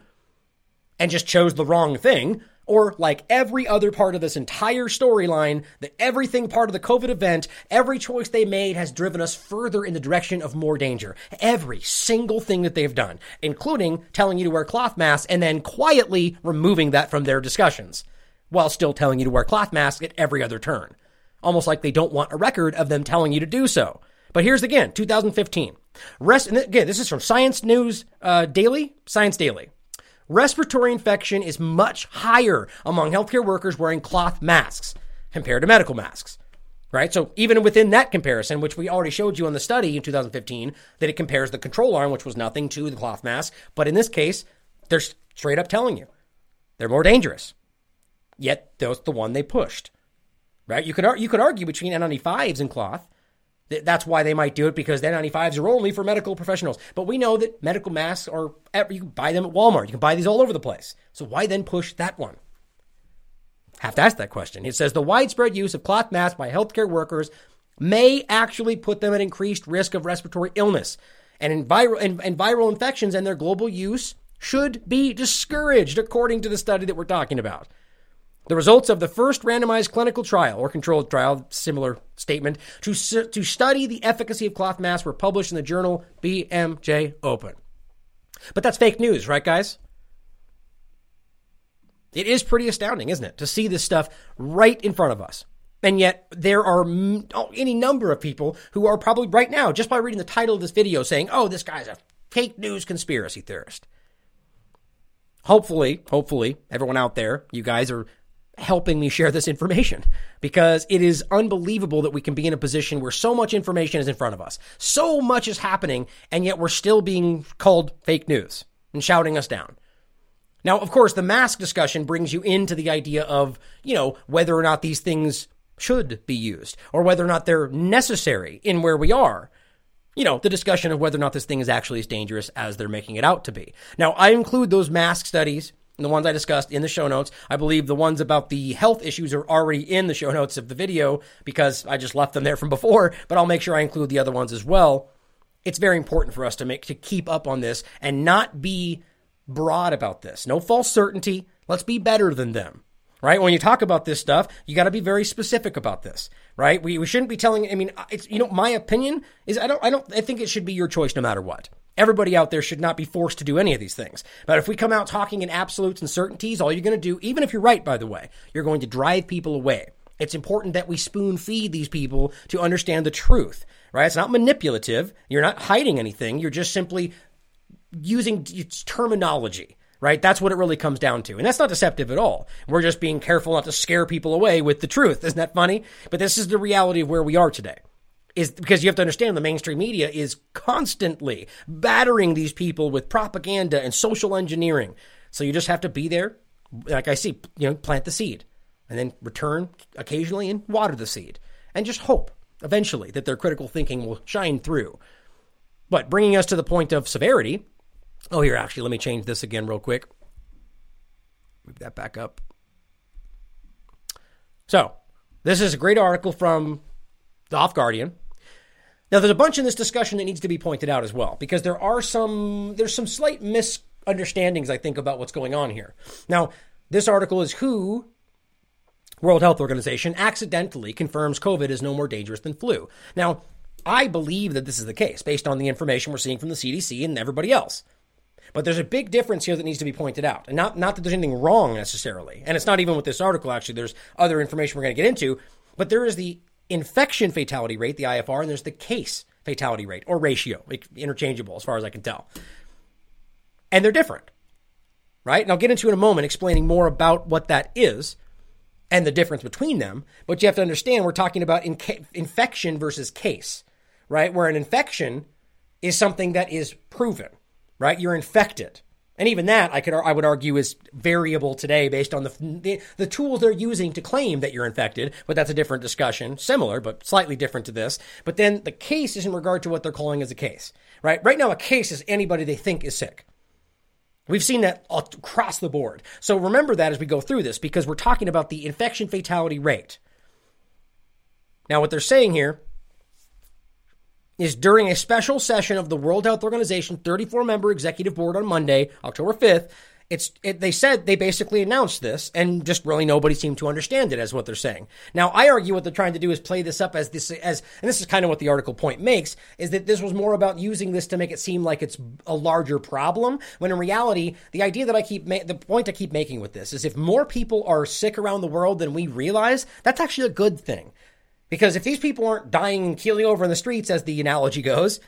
and just chose the wrong thing, or like every other part of this entire storyline, that everything part of the COVID event, every choice they made has driven us further in the direction of more danger. Every single thing that they've done, including telling you to wear cloth masks and then quietly removing that from their discussions while still telling you to wear cloth masks at every other turn. Almost like they don't want a record of them telling you to do so. But here's again, two thousand fifteen. Rest, and again, this is from Science News uh, Daily, Science Daily. Respiratory infection is much higher among healthcare workers wearing cloth masks compared to medical masks, right? So even within that comparison, which we already showed you on the study in two thousand fifteen, that it compares the control arm, which was nothing, to the cloth mask. But in this case, they're straight up telling you they're more dangerous. Yet that's the one they pushed, right? You could, you could argue between N ninety-fives and cloth. That's why they might do it, because the N ninety-fives are only for medical professionals. But we know that medical masks are, you can buy them at Walmart. You can buy these all over the place. So why then push that one? Have to ask that question. It says the widespread use of cloth masks by healthcare workers may actually put them at increased risk of respiratory illness. And, in viral, and, and viral infections and their global use should be discouraged, according to the study that we're talking about. The results of the first randomized clinical trial or controlled trial, similar statement, to, to study the efficacy of cloth masks were published in the journal B M J Open. But that's fake news, right, guys? It is pretty astounding, isn't it, to see this stuff right in front of us. And yet there are any number of people who are probably right now, just by reading the title of this video, saying, oh, this guy's a fake news conspiracy theorist. Hopefully, hopefully, everyone out there, you guys are helping me share this information, because it is unbelievable that we can be in a position where so much information is in front of us. So much is happening, and yet we're still being called fake news and shouting us down. Now, of course, the mask discussion brings you into the idea of, you know, whether or not these things should be used or whether or not they're necessary in where we are. You know, the discussion of whether or not this thing is actually as dangerous as they're making it out to be. Now, I include those mask studies, the ones I discussed, in the show notes. I believe the ones about the health issues are already in the show notes of the video because I just left them there from before, but I'll make sure I include the other ones as well. It's very important for us to make to keep up on this and not be broad about this. No false certainty. Let's be better than them, right? When you talk about this stuff, you got to be very specific about this, right? We we shouldn't be telling, I mean, it's, you know, my opinion is I don't, I don't, I think it should be your choice no matter what. Everybody out there should not be forced to do any of these things. But if we come out talking in absolutes and certainties, all you're going to do, even if you're right, by the way, you're going to drive people away. It's important that we spoon feed these people to understand the truth, right? It's not manipulative. You're not hiding anything. You're just simply using terminology, right? That's what it really comes down to. And that's not deceptive at all. We're just being careful not to scare people away with the truth. Isn't that funny? But this is the reality of where we are today. Is because you have to understand the mainstream media is constantly battering these people with propaganda and social engineering. So you just have to be there, like I see, you know, plant the seed and then return occasionally and water the seed and just hope eventually that their critical thinking will shine through. But bringing us to the point of severity. Oh, here, actually, let me change this again real quick. Move that back up. So this is a great article from the Off Guardian. Now, there's a bunch in this discussion that needs to be pointed out as well, because there are some, there's some slight misunderstandings, I think, about what's going on here. Now, this article is W H O, World Health Organization, accidentally confirms COVID is no more dangerous than flu. Now, I believe that this is the case based on the information we're seeing from the C D C and everybody else. But there's a big difference here that needs to be pointed out. And not, not that there's anything wrong necessarily. And it's not even with this article, actually. There's other information we're going to get into. But there is the infection fatality rate, the I F R, and there's the case fatality rate, or ratio, interchangeable as far as I can tell. And they're different, right? And I'll get into in a moment explaining more about what that is and the difference between them. But you have to understand we're talking about in- infection versus case, right? Where an infection is something that is proven, right? You're infected. And even that, I could, I would argue, is variable today based on the, the the tools they're using to claim that you're infected. But that's a different discussion, similar but slightly different to this. But then the case is in regard to what they're calling as a case, right? Right now, a case is anybody they think is sick. We've seen that across the board. So remember that as we go through this, because we're talking about the infection fatality rate. Now, what they're saying here is during a special session of the World Health Organization thirty-four member executive board on Monday, October fifth, it's it, they said they basically announced this, and just really nobody seemed to understand it as what they're saying. Now, I argue what they're trying to do is play this up as this, as, and this is kind of what the article point makes, is that this was more about using this to make it seem like it's a larger problem, when in reality, the idea that I keep, ma- the point I keep making with this is if more people are sick around the world than we realize, that's actually a good thing. Because if these people aren't dying and keeling over in the streets, as the analogy goes,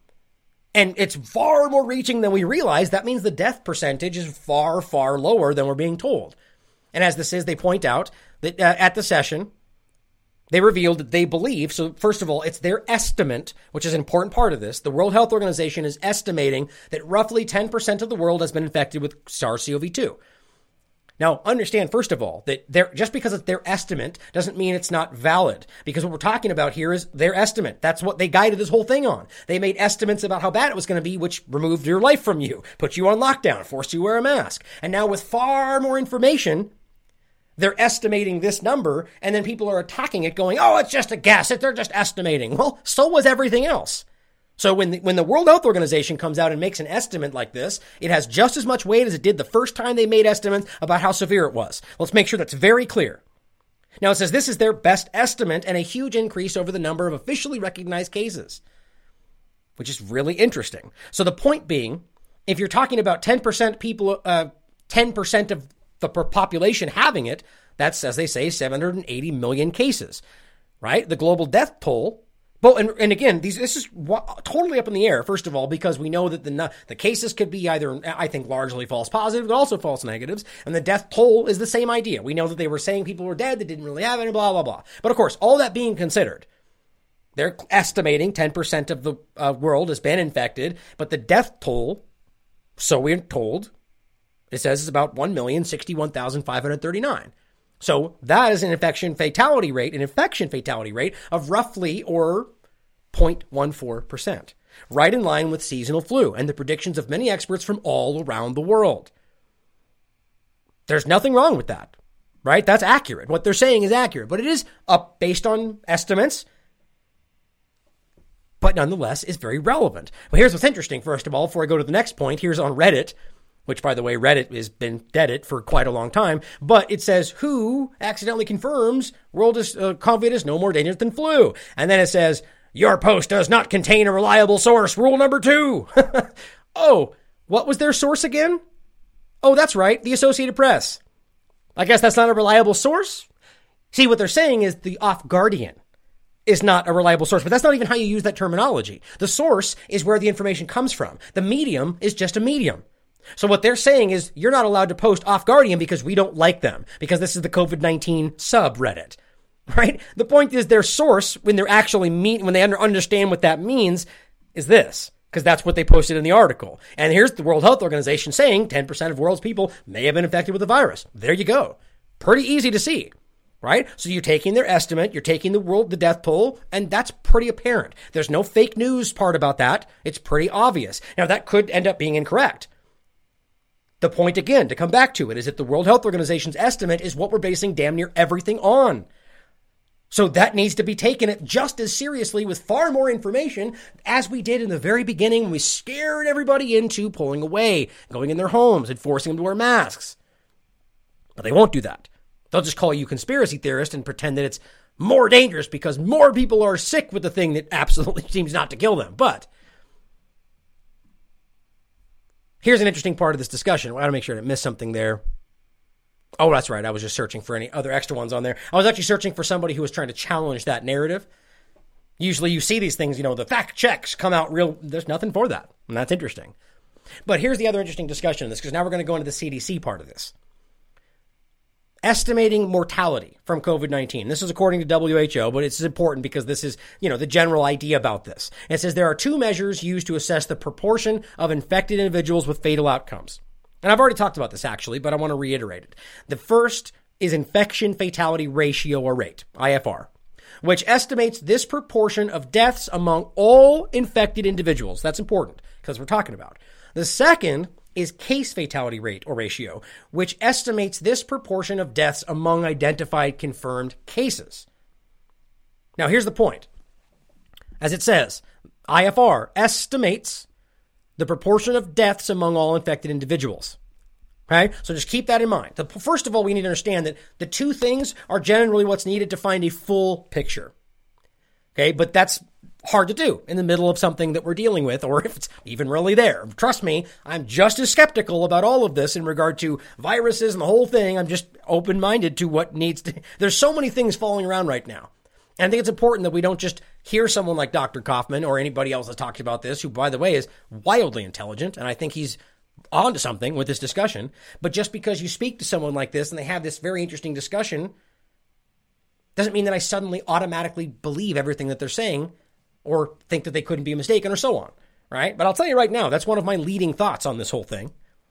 and it's far more reaching than we realize, that means the death percentage is far, far lower than we're being told. And as this is, they point out that uh, at the session, they revealed that they believe, so first of all, it's their estimate, which is an important part of this. The World Health Organization is estimating that roughly ten percent of the world has been infected with SARS-C o V two. Now, understand, first of all, that they're, just because it's their estimate doesn't mean it's not valid. Because what we're talking about here is their estimate. That's what they guided this whole thing on. They made estimates about how bad it was going to be, which removed your life from you, put you on lockdown, forced you to wear a mask. And now with far more information, they're estimating this number, and then people are attacking it going, oh, it's just a guess. They're just estimating. Well, so was everything else. So when the, when the World Health Organization comes out and makes an estimate like this, it has just as much weight as it did the first time they made estimates about how severe it was. Let's make sure that's very clear. Now, it says this is their best estimate and a huge increase over the number of officially recognized cases, which is really interesting. So the point being, if you're talking about ten percent people, uh, ten percent of the population having it, that's, as they say, seven hundred eighty million cases, right? The global death toll. Well, and, and again, these, this is w- totally up in the air, first of all, because we know that the the cases could be either, I think, largely false positives, but also false negatives. And the death toll is the same idea. We know that they were saying people were dead, they didn't really have any, blah, blah, blah. But of course, all that being considered, they're estimating ten percent of the uh, world has been infected, but the death toll, so we're told, it says it's about one million sixty-one thousand five hundred thirty-nine. So that is an infection fatality rate, an infection fatality rate of roughly or zero point one four percent, right in line with seasonal flu and the predictions of many experts from all around the world. There's nothing wrong with that, right? That's accurate. What they're saying is accurate, but it is up based on estimates, but nonetheless is very relevant. Well, here's what's interesting, first of all, before I go to the next point. Here's on Reddit, which, by the way, Reddit has been dead for quite a long time, but it says, who accidentally confirms world is, uh, COVID is no more dangerous than flu? And then it says, your post does not contain a reliable source, rule number two. Oh, what was their source again? Oh, that's right, the Associated Press. I guess that's not a reliable source? See, what they're saying is the Off Guardian is not a reliable source, but that's not even how you use that terminology. The source is where the information comes from. The medium is just a medium. So what they're saying is you're not allowed to post Off Guardian because we don't like them, because this is the COVID nineteen subreddit, right? The point is their source, when they're actually meet, when they under, understand what that means, is this, because that's what they posted in the article. And here's the World Health Organization saying ten percent of the world's people may have been infected with the virus. There you go. Pretty easy to see, right? So you're taking their estimate, you're taking the world, the death toll, and that's pretty apparent. There's no fake news part about that. It's pretty obvious. Now, that could end up being incorrect. The point, again, to come back to it, is that the World Health Organization's estimate is what we're basing damn near everything on. So that needs to be taken just as seriously with far more information as we did in the very beginning when we scared everybody into pulling away, going in their homes and forcing them to wear masks. But they won't do that. They'll just call you conspiracy theorist and pretend that it's more dangerous because more people are sick with the thing that absolutely seems not to kill them. But here's an interesting part of this discussion. I got to make sure I didn't miss something there. Oh, that's right. I was just searching for any other extra ones on there. I was actually searching for somebody who was trying to challenge that narrative. Usually you see these things, you know, the fact checks come out real. There's nothing for that. And that's interesting. But here's the other interesting discussion of this, because now we're going to go into the C D C part of this. estimating mortality from COVID nineteen. This is according to W H O, but it's important because this is, you know, the general idea about this. It says there are two measures used to assess the proportion of infected individuals with fatal outcomes. And I've already talked about this actually, but I want to reiterate it. The first is infection fatality ratio or rate, I F R, which estimates this proportion of deaths among all infected individuals. That's important because we're talking about. The second is case fatality rate or ratio, which estimates this proportion of deaths among identified confirmed cases. Now, here's the point. As it says, I F R estimates the proportion of deaths among all infected individuals. Okay? So just keep that in mind. The, first of all, we need to understand that the two things are generally what's needed to find a full picture. Okay? But that's hard to do in the middle of something that we're dealing with, or if it's even really there. Trust me, I'm just as skeptical about all of this in regard to viruses and the whole thing. I'm just open-minded to what needs to... There's so many things falling around right now. And I think it's important that we don't just hear someone like Doctor Kaufman or anybody else that's talking about this, who, by the way, is wildly intelligent, and I think he's onto something with this discussion. But just because you speak to someone like this and they have this very interesting discussion doesn't mean that I suddenly automatically believe everything that they're saying or think that they couldn't be mistaken or so on, right? But I'll tell you right now, that's one of my leading thoughts on this whole thing.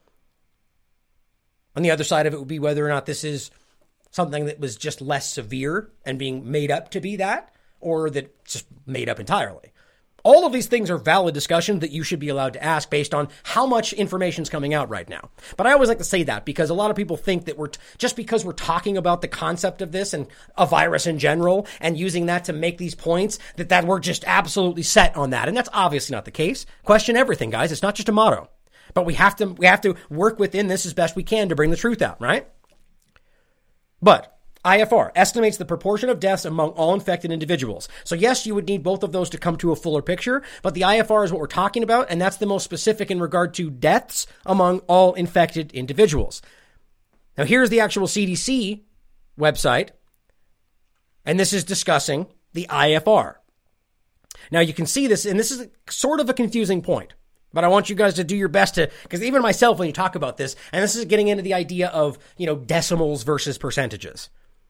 On the other side of it would be whether or not this is something that was just less severe and being made up to be that, or that it's just made up entirely. All of these things are valid discussions that you should be allowed to ask based on how much information is coming out right now. But I always like to say that because a lot of people think that we're, t- just because we're talking about the concept of this and a virus in general and using that to make these points, that, that we're just absolutely set on that. And that's obviously not the case. Question everything, guys. It's not just a motto. But we have to, we have to work within this as best we can to bring the truth out, right? But I F R estimates the proportion of deaths among all infected individuals. So yes, you would need both of those to come to a fuller picture, but the I F R is what we're talking about, and that's the most specific in regard to deaths among all infected individuals. Now here's the actual C D C website, and this is discussing the I F R. Now you can see this, and this is sort of a confusing point, but I want you guys to do your best to, because even myself, when you talk about this, and this is getting into the idea of, you know, decimals versus percentages.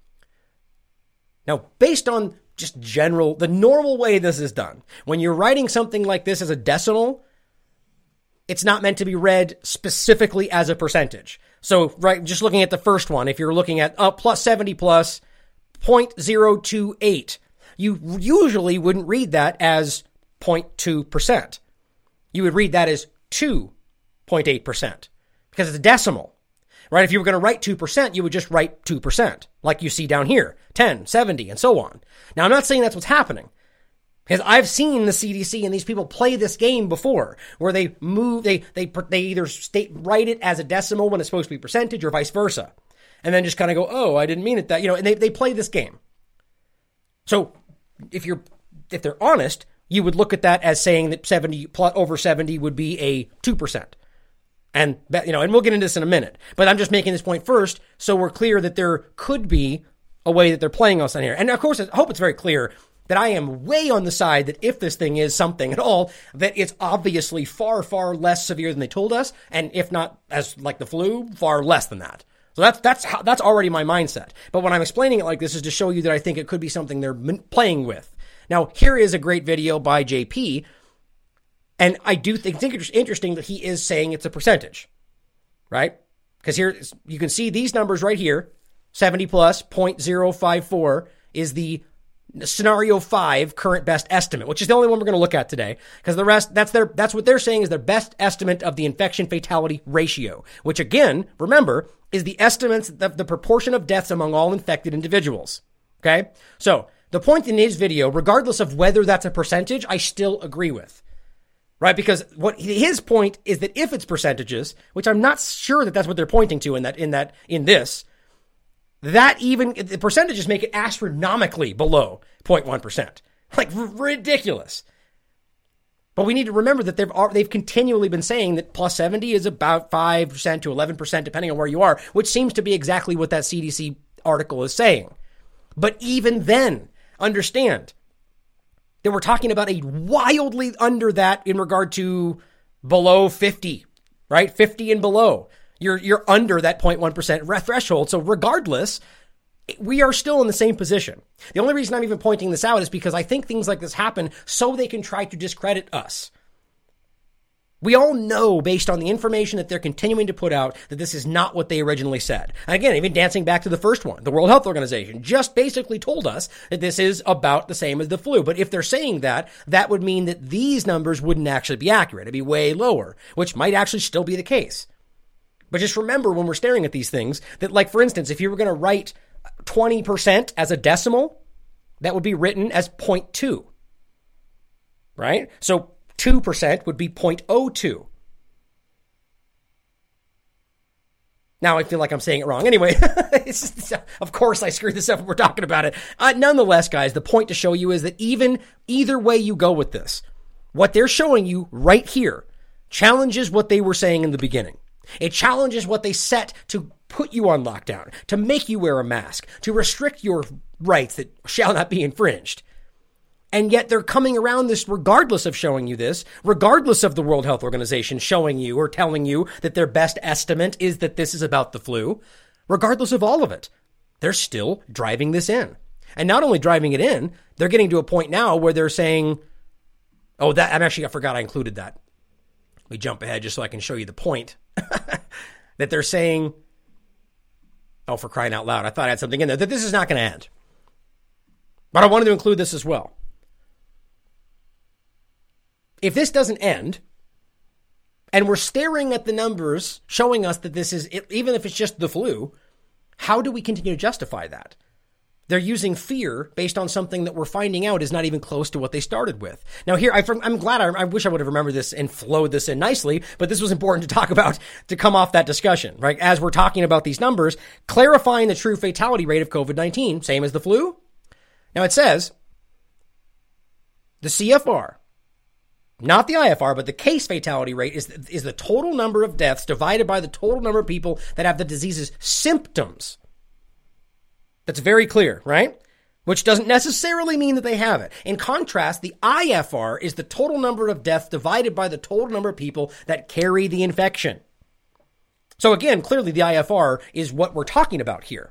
Now, based on just general, the normal way this is done, when you're writing something like this as a decimal, it's not meant to be read specifically as a percentage. So, right, just looking at the first one, if you're looking at uh, plus seventy plus zero point zero two eight, you usually wouldn't read that as zero point two percent. You would read that as two point eight percent because it's a decimal. Right? If you were going to write two percent, you would just write two percent, like you see down here, ten, seventy, and so on. Now, I'm not saying that's what's happening, because I've seen the C D C and these people play this game before, where they move, they they they either state write it as a decimal when it's supposed to be percentage, or vice versa, and then just kind of go, oh, I didn't mean it that, you know, and they they play this game. So, if you're if they're honest, you would look at that as saying that seventy plus over seventy would be a two percent. And, you know, and we'll get into this in a minute, but I'm just making this point first so we're clear that there could be a way that they're playing us on here. And of course, I hope it's very clear that I am way on the side that if this thing is something at all, that it's obviously far, far less severe than they told us. And if not as like the flu, far less than that. So that's, that's how, that's already my mindset. But when I'm explaining it like this is to show you that I think it could be something they're playing with. Now, here is a great video by J P. And I do think, think it's interesting that he is saying it's a percentage, right? Because here you can see these numbers right here, seventy plus zero point zero five four is the scenario five current best estimate, which is the only one we're going to look at today. Because the rest, that's their, that's what they're saying is their best estimate of the infection fatality ratio, which again, remember, is the estimates of the proportion of deaths among all infected individuals. Okay? So the point in his video, regardless of whether that's a percentage, I still agree with. Right? Because what his point is that if it's percentages, which I'm not sure that that's what they're pointing to in that, in that, in this, that even the percentages make it astronomically below zero point one percent. Like r- ridiculous. But we need to remember that they've, they've continually been saying that plus seventy is about five percent to eleven percent, depending on where you are, which seems to be exactly what that C D C article is saying. But even then, understand that we're talking about a wildly under that in regard to below fifty, right? fifty and below. You're you're under that zero point one percent threshold. So regardless, we are still in the same position. The only reason I'm even pointing this out is because I think things like this happen so they can try to discredit us. We all know, based on the information that they're continuing to put out, that this is not what they originally said. And again, even dancing back to the first one, the World Health Organization just basically told us that this is about the same as the flu. But if they're saying that, that would mean that these numbers wouldn't actually be accurate. It'd be way lower, which might actually still be the case. But just remember when we're staring at these things that, like, for instance, if you were going to write twenty percent as a decimal, that would be written as zero point two, right? So two percent would be zero point zero two. Now I feel like I'm saying it wrong. Anyway, it's, of course I screwed this up when we're talking about it. Uh, nonetheless, guys, the point to show you is that even either way you go with this, what they're showing you right here challenges what they were saying in the beginning. It challenges what they set to put you on lockdown, to make you wear a mask, to restrict your rights that shall not be infringed. And yet they're coming around this regardless of showing you this, regardless of the World Health Organization showing you or telling you that their best estimate is that this is about the flu. Regardless of all of it, they're still driving this in. And not only driving it in, they're getting to a point now where they're saying, oh, that I'm actually, I forgot I included that. Let me jump ahead just so I can show you the point that they're saying, oh, for crying out loud, I thought I had something in there, that this is not going to end. But I wanted to include this as well. If this doesn't end, and we're staring at the numbers showing us that this is, even if it's just the flu, how do we continue to justify that? They're using fear based on something that we're finding out is not even close to what they started with. Now here, I, I'm glad, I, I wish I would have remembered this and flowed this in nicely, but this was important to talk about to come off that discussion, right? As we're talking about these numbers, clarifying the true fatality rate of COVID nineteen, same as the flu. Now it says, the C F R, not the I F R, but the case fatality rate is, is the total number of deaths divided by the total number of people that have the disease's symptoms. That's very clear, right? Which doesn't necessarily mean that they have it. In contrast, the I F R is the total number of deaths divided by the total number of people that carry the infection. So again, clearly the I F R is what we're talking about here.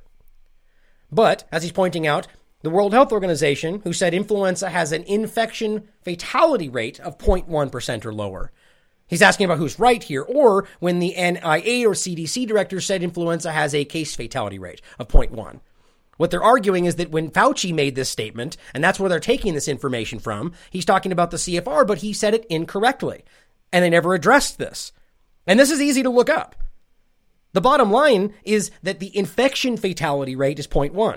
But, as he's pointing out, the World Health Organization, who said influenza has an infection fatality rate of zero point one percent or lower. He's asking about who's right here, or when the N I H or C D C director said influenza has a case fatality rate of zero point one. What they're arguing is that when Fauci made this statement, and that's where they're taking this information from, he's talking about the C F R, but he said it incorrectly. And they never addressed this. And this is easy to look up. The bottom line is that the infection fatality rate is zero point one.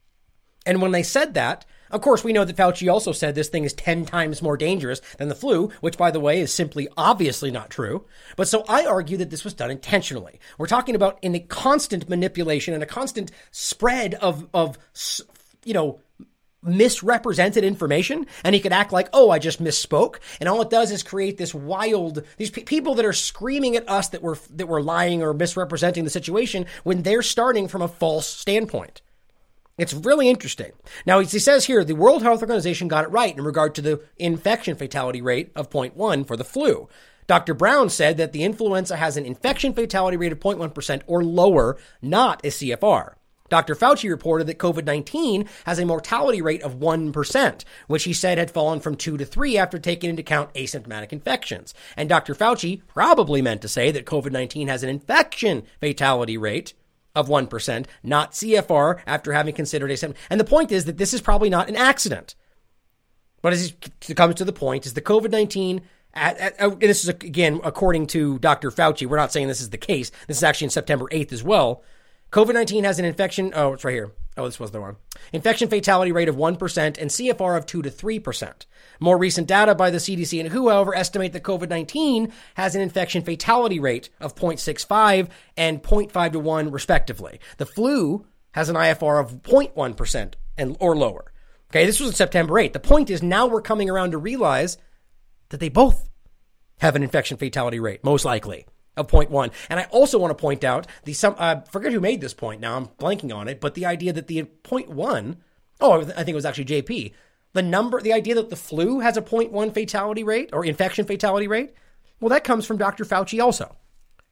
And when they said that, of course, we know that Fauci also said this thing is ten times more dangerous than the flu, which, by the way, is simply obviously not true. But so I argue that this was done intentionally. We're talking about in a constant manipulation and a constant spread of, of, you know, misrepresented information. And he could act like, oh, I just misspoke. And all it does is create this wild, these pe- people that are screaming at us that we're, that we're lying or misrepresenting the situation when they're starting from a false standpoint. It's really interesting. Now, he says here, the World Health Organization got it right in regard to the infection fatality rate of zero point one for the flu. Doctor Brown said that the influenza has an infection fatality rate of zero point one percent or lower, not a C F R. Doctor Fauci reported that COVID nineteen has a mortality rate of one percent, which he said had fallen from two to three after taking into account asymptomatic infections. And Doctor Fauci probably meant to say that COVID nineteen has an infection fatality rate of one percent, not C F R, after having considered asymptomatic. And the point is that this is probably not an accident. But as he comes to the point, is the COVID nineteen, at, at, and this is, again, according to Doctor Fauci, we're not saying this is the case. This is actually in September eighth as well. COVID nineteen has an infection, oh, it's right here. Oh, this was the one. Infection fatality rate of one percent and C F R of two to three percent. More recent data by the C D C and W H O, however, estimate that COVID nineteen has an infection fatality rate of zero point six five and zero point five to one, respectively. The flu has an I F R of zero point one percent and or lower. Okay, this was on September eighth. The point is now we're coming around to realize that they both have an infection fatality rate, most likely, of zero point one. And I also want to point out, the some uh, forget who made this point now, I'm blanking on it, but the idea that the zero point one, oh, I think it was actually J P, the number, the idea that the flu has a zero point one fatality rate or infection fatality rate, well, that comes from Doctor Fauci also.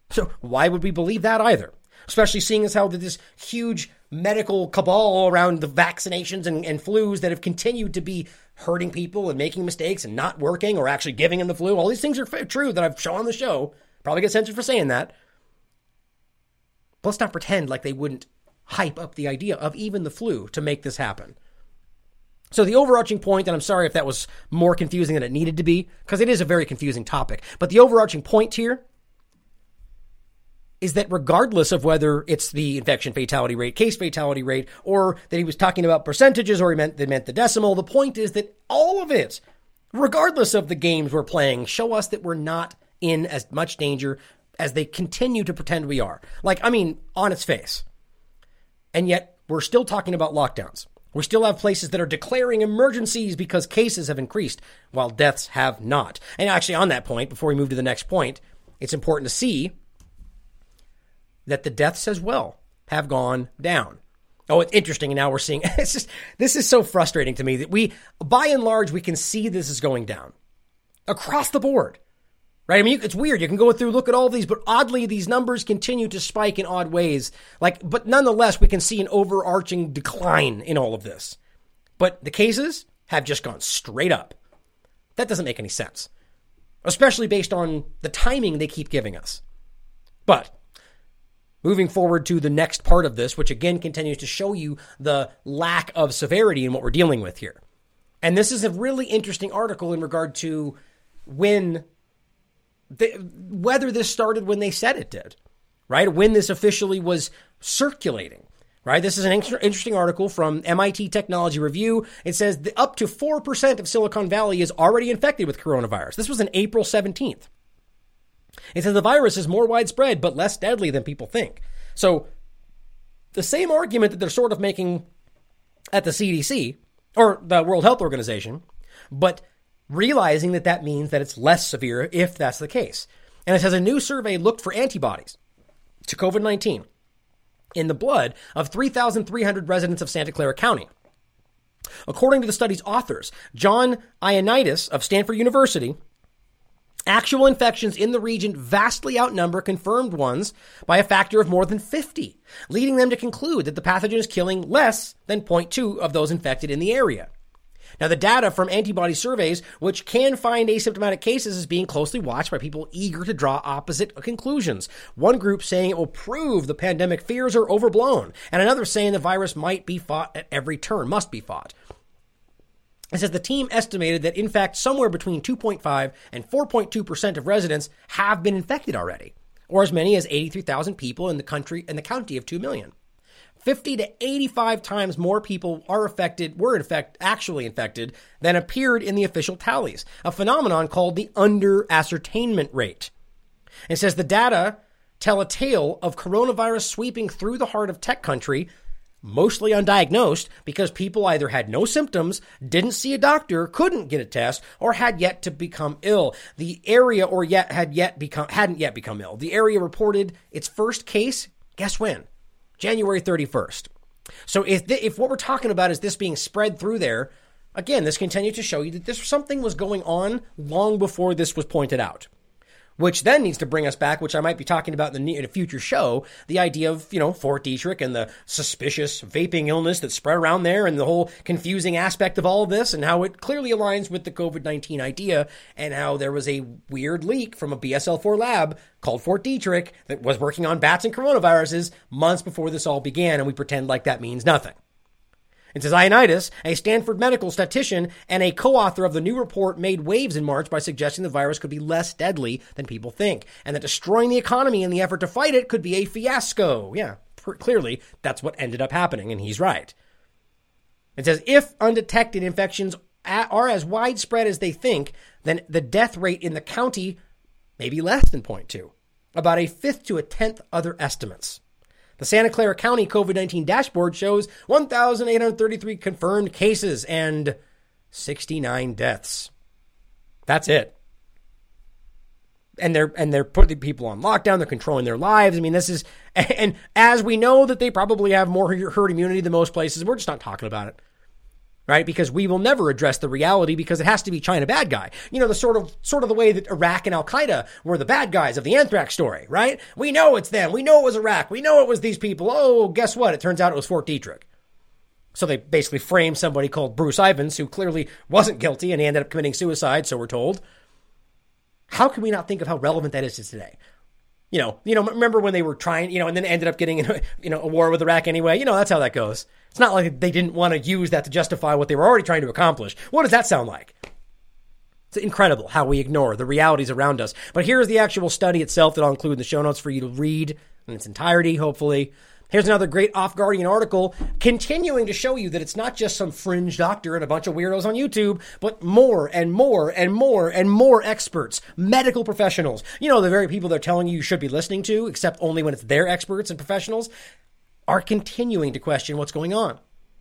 So why would we believe that either? Especially seeing as how this huge medical cabal around the vaccinations and, and flus that have continued to be hurting people and making mistakes and not working or actually giving them the flu. All these things are f- true that I've shown on the show. Probably get censored for saying that. But let's not pretend like they wouldn't hype up the idea of even the flu to make this happen. So the overarching point, and I'm sorry if that was more confusing than it needed to be, because it is a very confusing topic, but the overarching point here is that regardless of whether it's the infection fatality rate, case fatality rate, or that he was talking about percentages or he meant they meant the decimal, the point is that all of it, regardless of the games we're playing, show us that we're not in as much danger as they continue to pretend we are. Like, I mean, on its face. And yet we're still talking about lockdowns. We still have places that are declaring emergencies because cases have increased while deaths have not. And actually on that point, before we move to the next point, it's important to see that the deaths as well have gone down. Oh, it's interesting. And now we're seeing, it's just, this is so frustrating to me that we, by and large, we can see this is going down across the board, right? I mean, it's weird. You can go through, look at all of these, but oddly, these numbers continue to spike in odd ways. Like, but nonetheless, we can see an overarching decline in all of this. But the cases have just gone straight up. That doesn't make any sense, especially based on the timing they keep giving us. But moving forward to the next part of this, which again continues to show you the lack of severity in what we're dealing with here. And this is a really interesting article in regard to when, the, whether this started when they said it did, right? When this officially was circulating, right? This is an interesting article from M I T Technology Review. It says that up to four percent of Silicon Valley is already infected with coronavirus. This was on April seventeenth. It says the virus is more widespread, but less deadly than people think. So the same argument that they're sort of making at the C D C or the World Health Organization, but realizing that that means that it's less severe if that's the case. And it says a new survey looked for antibodies to COVID nineteen in the blood of three thousand three hundred residents of Santa Clara County. According to the study's authors, John Ioannidis of Stanford University, actual infections in the region vastly outnumber confirmed ones by a factor of more than fifty, leading them to conclude that the pathogen is killing less than zero point two of those infected in the area. Now, the data from antibody surveys, which can find asymptomatic cases, is being closely watched by people eager to draw opposite conclusions. One group saying it will prove the pandemic fears are overblown, and another saying the virus might be fought at every turn, must be fought. It says the team estimated that, in fact, somewhere between two point five and four point two percent of residents have been infected already, or as many as eighty-three thousand people in the country in the county of two million. fifty to eighty-five times more people are affected, were in fact actually infected than appeared in the official tallies, a phenomenon called the under-ascertainment rate. It says the data tell a tale of coronavirus sweeping through the heart of tech country, mostly undiagnosed because people either had no symptoms, didn't see a doctor, couldn't get a test, or had yet to become ill. The area or yet had yet become hadn't yet become ill. The area reported its first case, guess when? January thirty-first. So if th- if what we're talking about is this being spread through there, again, this continues to show you that this something was going on long before this was pointed out. Which then needs to bring us back, which I might be talking about in, the, in a future show, the idea of, you know, Fort Detrick and the suspicious vaping illness that spread around there and the whole confusing aspect of all of this and how it clearly aligns with the COVID nineteen idea and how there was a weird leak from a B S L four lab called Fort Detrick that was working on bats and coronaviruses months before this all began, and we pretend like that means nothing. It says Ioannidis, a Stanford medical statistician and a co-author of the new report, made waves in March by suggesting the virus could be less deadly than people think, and that destroying the economy in the effort to fight it could be a fiasco. Yeah, pr- clearly that's what ended up happening, and he's right. It says if undetected infections are as widespread as they think, then the death rate in the county may be less than zero point two, about a fifth to a tenth other estimates. The Santa Clara County COVID nineteen dashboard shows one thousand eight hundred thirty-three confirmed cases and sixty-nine deaths. That's it. And they're and they're putting people on lockdown. They're controlling their lives. I mean, this is, and as we know that they probably have more herd immunity than most places, we're just not talking about it. right? Because we will never address the reality because it has to be China bad guy. You know, the sort of, sort of the way that Iraq and Al-Qaeda were the bad guys of the anthrax story, right? We know it's them. We know it was Iraq. We know it was these people. Oh, guess what? It turns out it was Fort Detrick. So they basically framed somebody called Bruce Ivins, who clearly wasn't guilty, and he ended up committing suicide, so we're told. How can we not think of how relevant that is to today? You know, you know, remember when they were trying, you know, and then ended up getting in a, you know, a war with Iraq anyway? You know, that's how that goes. It's not like they didn't want to use that to justify what they were already trying to accomplish. What does that sound like? It's incredible how we ignore the realities around us. But here's the actual study itself that I'll include in the show notes for you to read in its entirety, hopefully. Here's another great Off-Guardian article continuing to show you that it's not just some fringe doctor and a bunch of weirdos on YouTube, but more and more and more and more experts, medical professionals. You know, the very people they're telling you you should be listening to, except only when it's their experts and professionals, are continuing to question what's going on.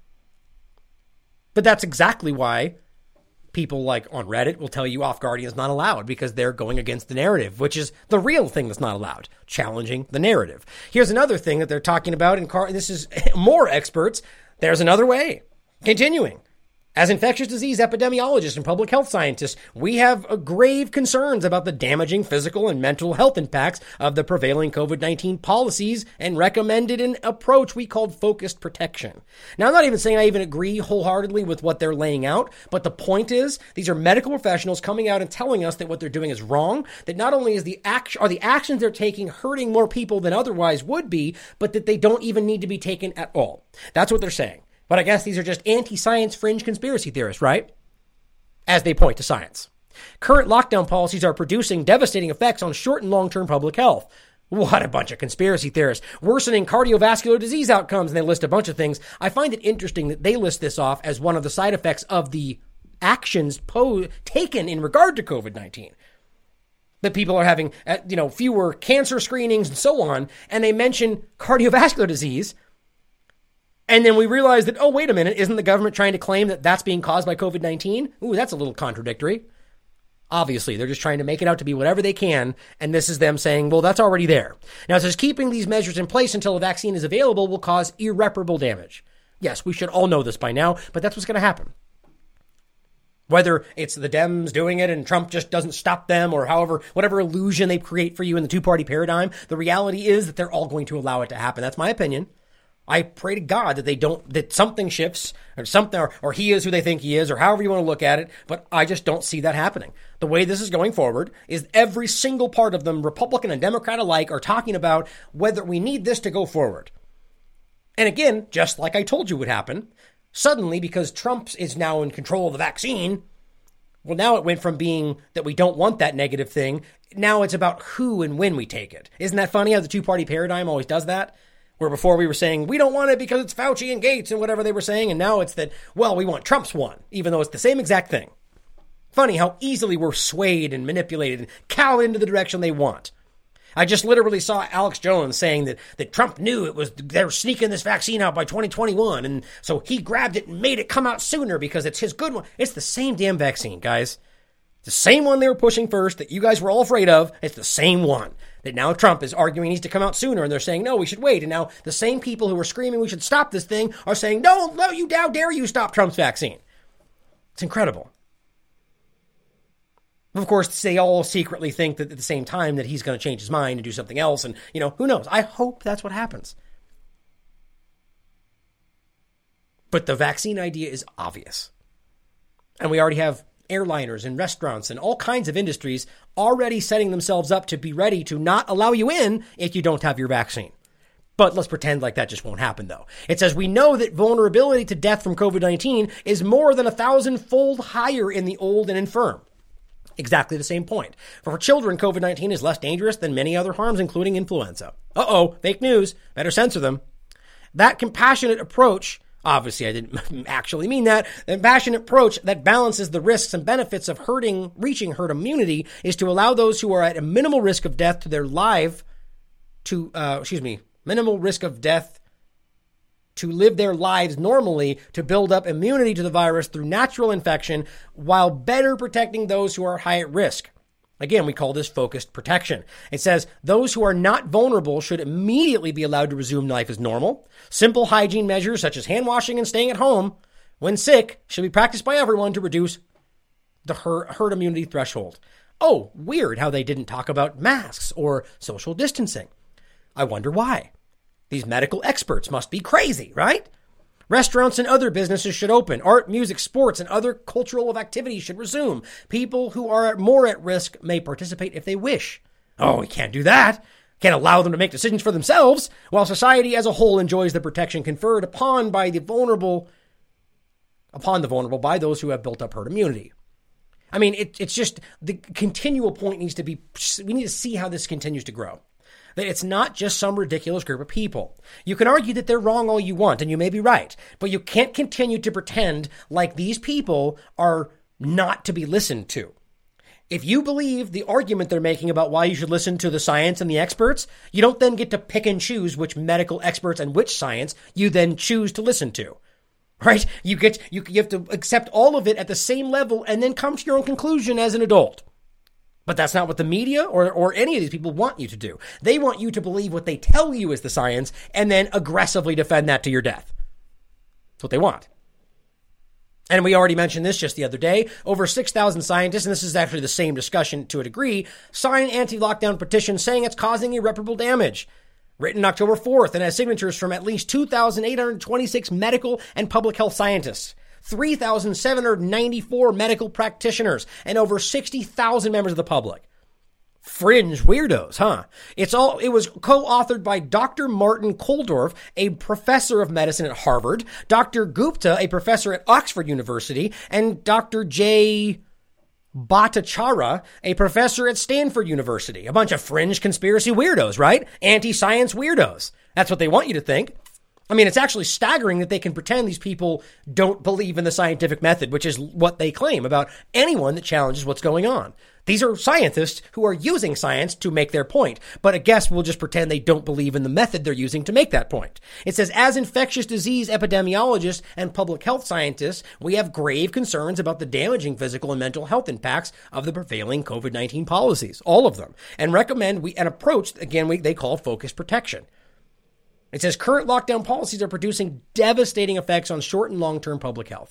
But that's exactly why people like on Reddit will tell you Off-Guardian is not allowed, because they're going against the narrative, which is the real thing that's not allowed, challenging the narrative. Here's another thing that they're talking about in car. This is more experts. There's another way. Continuing. As infectious disease epidemiologists and public health scientists, we have grave concerns about the damaging physical and mental health impacts of the prevailing COVID nineteen policies and recommended an approach we called focused protection. Now, I'm not even saying I even agree wholeheartedly with what they're laying out, but the point is, these are medical professionals coming out and telling us that what they're doing is wrong, that not only is the act- are the actions they're taking hurting more people than otherwise would be, but that they don't even need to be taken at all. That's what they're saying. But I guess these are just anti-science fringe conspiracy theorists, right? As they point to science. Current lockdown policies are producing devastating effects on short and long-term public health. What a bunch of conspiracy theorists. Worsening cardiovascular disease outcomes, and they list a bunch of things. I find it interesting that they list this off as one of the side effects of the actions po- taken in regard to COVID nineteen. That people are having, you know, fewer cancer screenings and so on, and they mention cardiovascular disease. And then we realize that, oh, wait a minute, isn't the government trying to claim that that's being caused by COVID nineteen? Ooh, that's a little contradictory. Obviously, they're just trying to make it out to be whatever they can, and this is them saying, well, that's already there. Now, it says keeping these measures in place until a vaccine is available will cause irreparable damage. Yes, we should all know this by now, but that's what's going to happen. Whether it's the Dems doing it and Trump just doesn't stop them, or however, whatever illusion they create for you in the two-party paradigm, the reality is that they're all going to allow it to happen. That's my opinion. I pray to God that they don't, that something shifts or something, or, or he is who they think he is, or however you want to look at it. But I just don't see that happening. The way this is going forward is every single part of them, Republican and Democrat alike, are talking about whether we need this to go forward. And again, just like I told you would happen, suddenly, because Trump is now in control of the vaccine, well, now it went from being that we don't want that negative thing. Now it's about who and when we take it. Isn't that funny how the two-party paradigm always does that? Where before we were saying, we don't want it because it's Fauci and Gates and whatever they were saying. And now it's that, well, we want Trump's one, even though it's the same exact thing. Funny how easily we're swayed and manipulated and cowed into the direction they want. I just literally saw Alex Jones saying that, that Trump knew it was, they were sneaking this vaccine out by twenty twenty-one. And so he grabbed it and made it come out sooner because it's his good one. It's the same damn vaccine, guys. The same one they were pushing first that you guys were all afraid of. It's the same one that now Trump is arguing needs to come out sooner. And they're saying, no, we should wait. And now the same people who were screaming we should stop this thing are saying, no, no, you, how dare you stop Trump's vaccine. It's incredible. Of course, they all secretly think that at the same time that he's going to change his mind and do something else. And, you know, who knows? I hope that's what happens. But the vaccine idea is obvious. And we already have airliners and restaurants and all kinds of industries already setting themselves up to be ready to not allow you in if you don't have your vaccine. But let's pretend like that just won't happen, though. It says we know that vulnerability to death from COVID nineteen is more than a thousand-fold higher in the old and infirm. Exactly the same point. For children, COVID nineteen is less dangerous than many other harms, including influenza. Uh-oh, fake news. Better censor them. That compassionate approach, obviously I didn't actually mean that, the compassionate approach that balances the risks and benefits of herding, reaching herd immunity is to allow those who are at a minimal risk of death to their life to, uh, excuse me, minimal risk of death to live their lives normally, to build up immunity to the virus through natural infection while better protecting those who are high at risk. Again, we call this focused protection. It says those who are not vulnerable should immediately be allowed to resume life as normal. Simple hygiene measures such as hand washing and staying at home when sick, should be practiced by everyone to reduce the herd immunity threshold. Oh, weird how they didn't talk about masks or social distancing. I wonder why. These medical experts must be crazy, right? Restaurants and other businesses should open. Art, music, sports, and other cultural activities should resume. People who are more at risk may participate if they wish. Oh, we can't do that. Can't allow them to make decisions for themselves, while society as a whole enjoys the protection conferred upon by the vulnerable, upon the vulnerable by those who have built up herd immunity. I mean, it, it's just the continual point needs to be, we need to see how this continues to grow. That it's not just some ridiculous group of people. You can argue that they're wrong all you want, and you may be right, but you can't continue to pretend like these people are not to be listened to. If you believe the argument they're making about why you should listen to the science and the experts, you don't then get to pick and choose which medical experts and which science you then choose to listen to. Right? You get you, you have to accept all of it at the same level and then come to your own conclusion as an adult. But that's not what the media or, or any of these people want you to do. They want you to believe what they tell you is the science and then aggressively defend that to your death. That's what they want. And we already mentioned this just the other day. Over six thousand scientists, and this is actually the same discussion to a degree, sign anti-lockdown petitions saying it's causing irreparable damage. Written October fourth and has signatures from at least two thousand eight hundred twenty-six medical and public health scientists, three thousand seven hundred ninety-four medical practitioners, and over sixty thousand members of the public. Fringe weirdos, huh? It's all, it was co-authored by Doctor Martin Kulldorff, a professor of medicine at Harvard, Doctor Gupta, a professor at Oxford University, and Doctor J. Bhattacharya, a professor at Stanford University. A bunch of fringe conspiracy weirdos, right? Anti-science weirdos. That's what they want you to think. I mean, it's actually staggering that they can pretend these people don't believe in the scientific method, which is what they claim about anyone that challenges what's going on. These are scientists who are using science to make their point, but I guess we'll just pretend they don't believe in the method they're using to make that point. It says, as infectious disease epidemiologists and public health scientists, we have grave concerns about the damaging physical and mental health impacts of the prevailing COVID nineteen policies, all of them, and recommend we an approach, again, we, they call focused protection. It says current lockdown policies are producing devastating effects on short and long-term public health.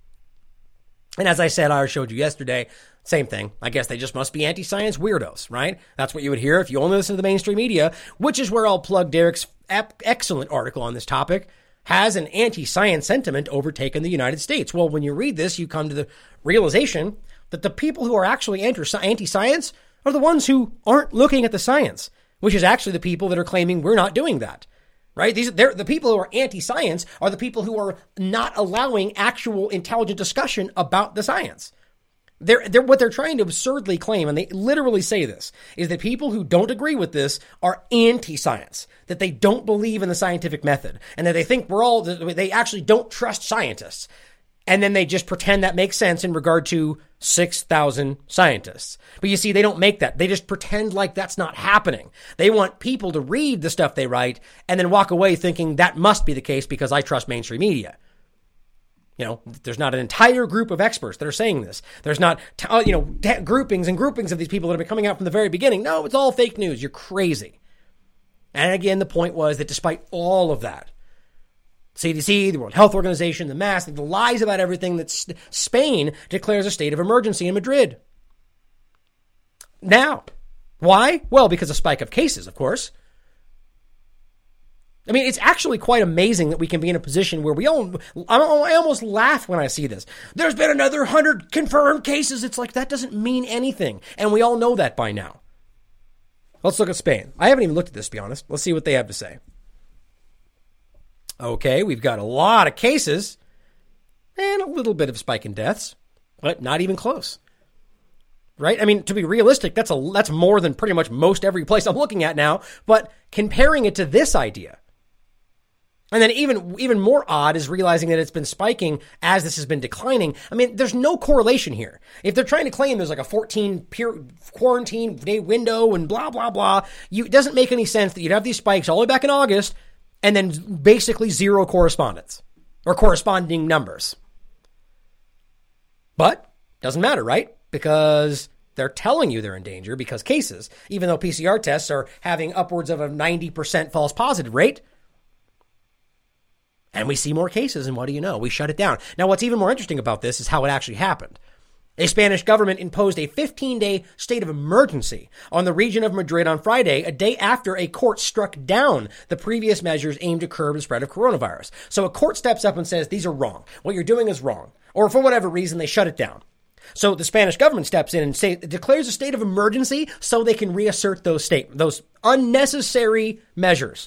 And as I said, I showed you yesterday, same thing. I guess they just must be anti-science weirdos, right? That's what you would hear if you only listen to the mainstream media, which is where I'll plug Derek's excellent article on this topic. Has an anti-science sentiment overtaken the United States? Well, when you read this, you come to the realization that the people who are actually anti-science are the ones who aren't looking at the science, which is actually the people that are claiming we're not doing that. Right? These they're the people who are anti-science are the people who are not allowing actual intelligent discussion about the science. They're, they're what they're trying to absurdly claim, and they literally say this, is that people who don't agree with this are anti-science, that they don't believe in the scientific method, and that they think we're all, they actually don't trust scientists. And then they just pretend that makes sense in regard to six thousand scientists. But you see, they don't make that. They just pretend like that's not happening. They want people to read the stuff they write and then walk away thinking that must be the case because I trust mainstream media. You know, there's not an entire group of experts that are saying this. There's not, you know, t- groupings and groupings of these people that have been coming out from the very beginning. No, it's all fake news. You're crazy. And again, the point was that despite all of that, C D C, the World Health Organization, the mask, the lies about everything, that Spain declares a state of emergency in Madrid. Now, why? Well, because of a spike of cases, of course. I mean, it's actually quite amazing that we can be in a position where we all, I almost laugh when I see this. There's been another one hundred confirmed cases. It's like, that doesn't mean anything. And we all know that by now. Let's look at Spain. I haven't even looked at this, to be honest. Let's see what they have to say. Okay, we've got a lot of cases and a little bit of spike in deaths, but not even close. Right? I mean, to be realistic, that's a that's more than pretty much most every place I'm looking at now, but comparing it to this idea. And then even even more odd is realizing that it's been spiking as this has been declining. I mean, there's no correlation here. If they're trying to claim there's like a fourteen peer quarantine day window and blah, blah, blah, you, it doesn't make any sense that you'd have these spikes all the way back in August and then basically zero correspondence or corresponding numbers. But doesn't matter, right? Because they're telling you they're in danger because cases, even though P C R tests are having upwards of a ninety percent false positive rate. And we see more cases, and what do you know? We shut it down. Now, what's even more interesting about this is how it actually happened. A Spanish government imposed a fifteen-day state of emergency on the region of Madrid on Friday, a day after a court struck down the previous measures aimed to curb the spread of coronavirus. So a court steps up and says, these are wrong. What you're doing is wrong. Or for whatever reason, they shut it down. So the Spanish government steps in and say, declares a state of emergency so they can reassert those state, those unnecessary measures.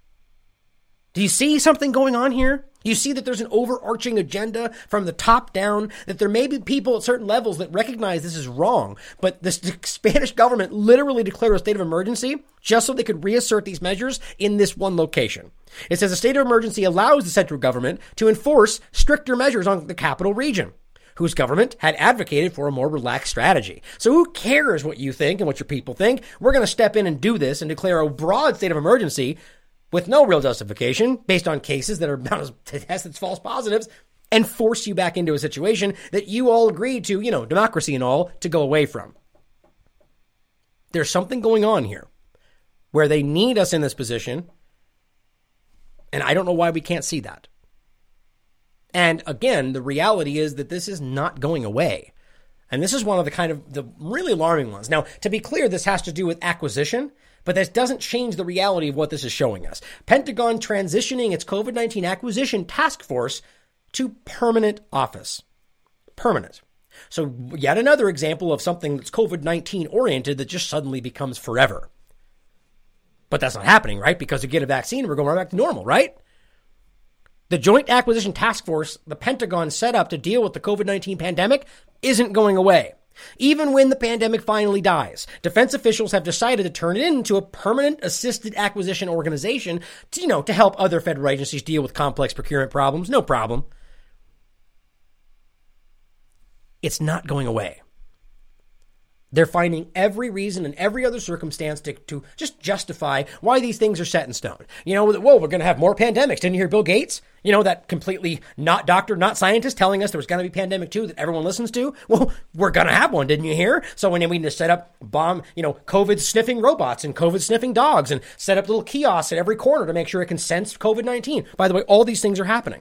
Do you see something going on here? You see that there's an overarching agenda from the top down, that there may be people at certain levels that recognize this is wrong, but the Spanish government literally declared a state of emergency just so they could reassert these measures in this one location. It says a state of emergency allows the central government to enforce stricter measures on the capital region, whose government had advocated for a more relaxed strategy. So who cares what you think and what your people think? We're going to step in and do this and declare a broad state of emergency with no real justification, based on cases that are bound to test as false positives, and force you back into a situation that you all agreed to, you know, democracy and all, to go away from. There's something going on here where they need us in this position, and I don't know why we can't see that. And again, the reality is that this is not going away. And this is one of the kind of the really alarming ones. Now, to be clear, this has to do with acquisition, but this doesn't change the reality of what this is showing us. Pentagon transitioning its COVID nineteen acquisition task force to permanent office. Permanent. So yet another example of something that's COVID nineteen oriented that just suddenly becomes forever. But that's not happening, right? Because we get a vaccine, we're going right back to normal, right? The Joint Acquisition Task Force the Pentagon set up to deal with the COVID nineteen pandemic isn't going away. Even when the pandemic finally dies, defense officials have decided to turn it into a permanent assisted acquisition organization to, you know, to help other federal agencies deal with complex procurement problems. No problem. It's not going away. They're finding every reason and every other circumstance to, to just justify why these things are set in stone. You know, whoa, we're going to have more pandemics. Didn't you hear Bill Gates? You know, that completely not doctor, not scientist telling us there was going to be pandemic two that everyone listens to. Well, we're going to have one, didn't you hear? So when we need to set up bomb, you know, COVID sniffing robots and COVID sniffing dogs and set up little kiosks at every corner to make sure it can sense COVID nineteen. By the way, all these things are happening.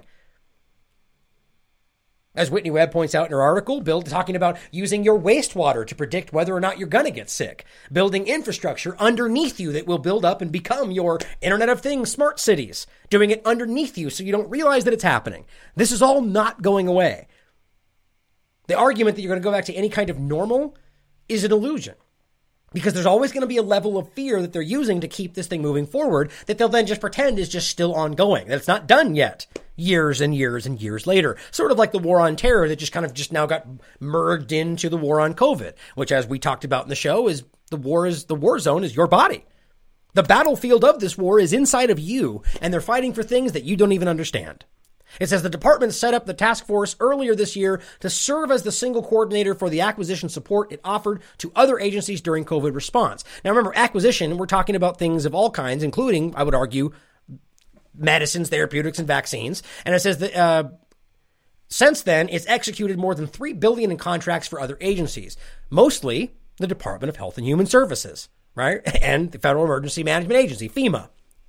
As Whitney Webb points out in her article, Bill talking about using your wastewater to predict whether or not you're going to get sick. Building infrastructure underneath you that will build up and become your Internet of Things smart cities. Doing it underneath you so you don't realize that it's happening. This is all not going away. The argument that you're going to go back to any kind of normal is an illusion. Because there's always going to be a level of fear that they're using to keep this thing moving forward that they'll then just pretend is just still ongoing, that it's not done yet, years and years and years later. Sort of like the war on terror that just kind of just now got merged into the war on COVID, which, as we talked about in the show, is the war is the war zone is your body. The battlefield of this war is inside of you, and they're fighting for things that you don't even understand. It says the department set up the task force earlier this year to serve as the single coordinator for the acquisition support it offered to other agencies during COVID response. Now, remember, acquisition, we're talking about things of all kinds, including, I would argue, medicines, therapeutics, and vaccines. And it says that uh, since then, it's executed more than three billion dollars in contracts for other agencies, mostly the Department of Health and Human Services, right? And the Federal Emergency Management Agency, FEMA.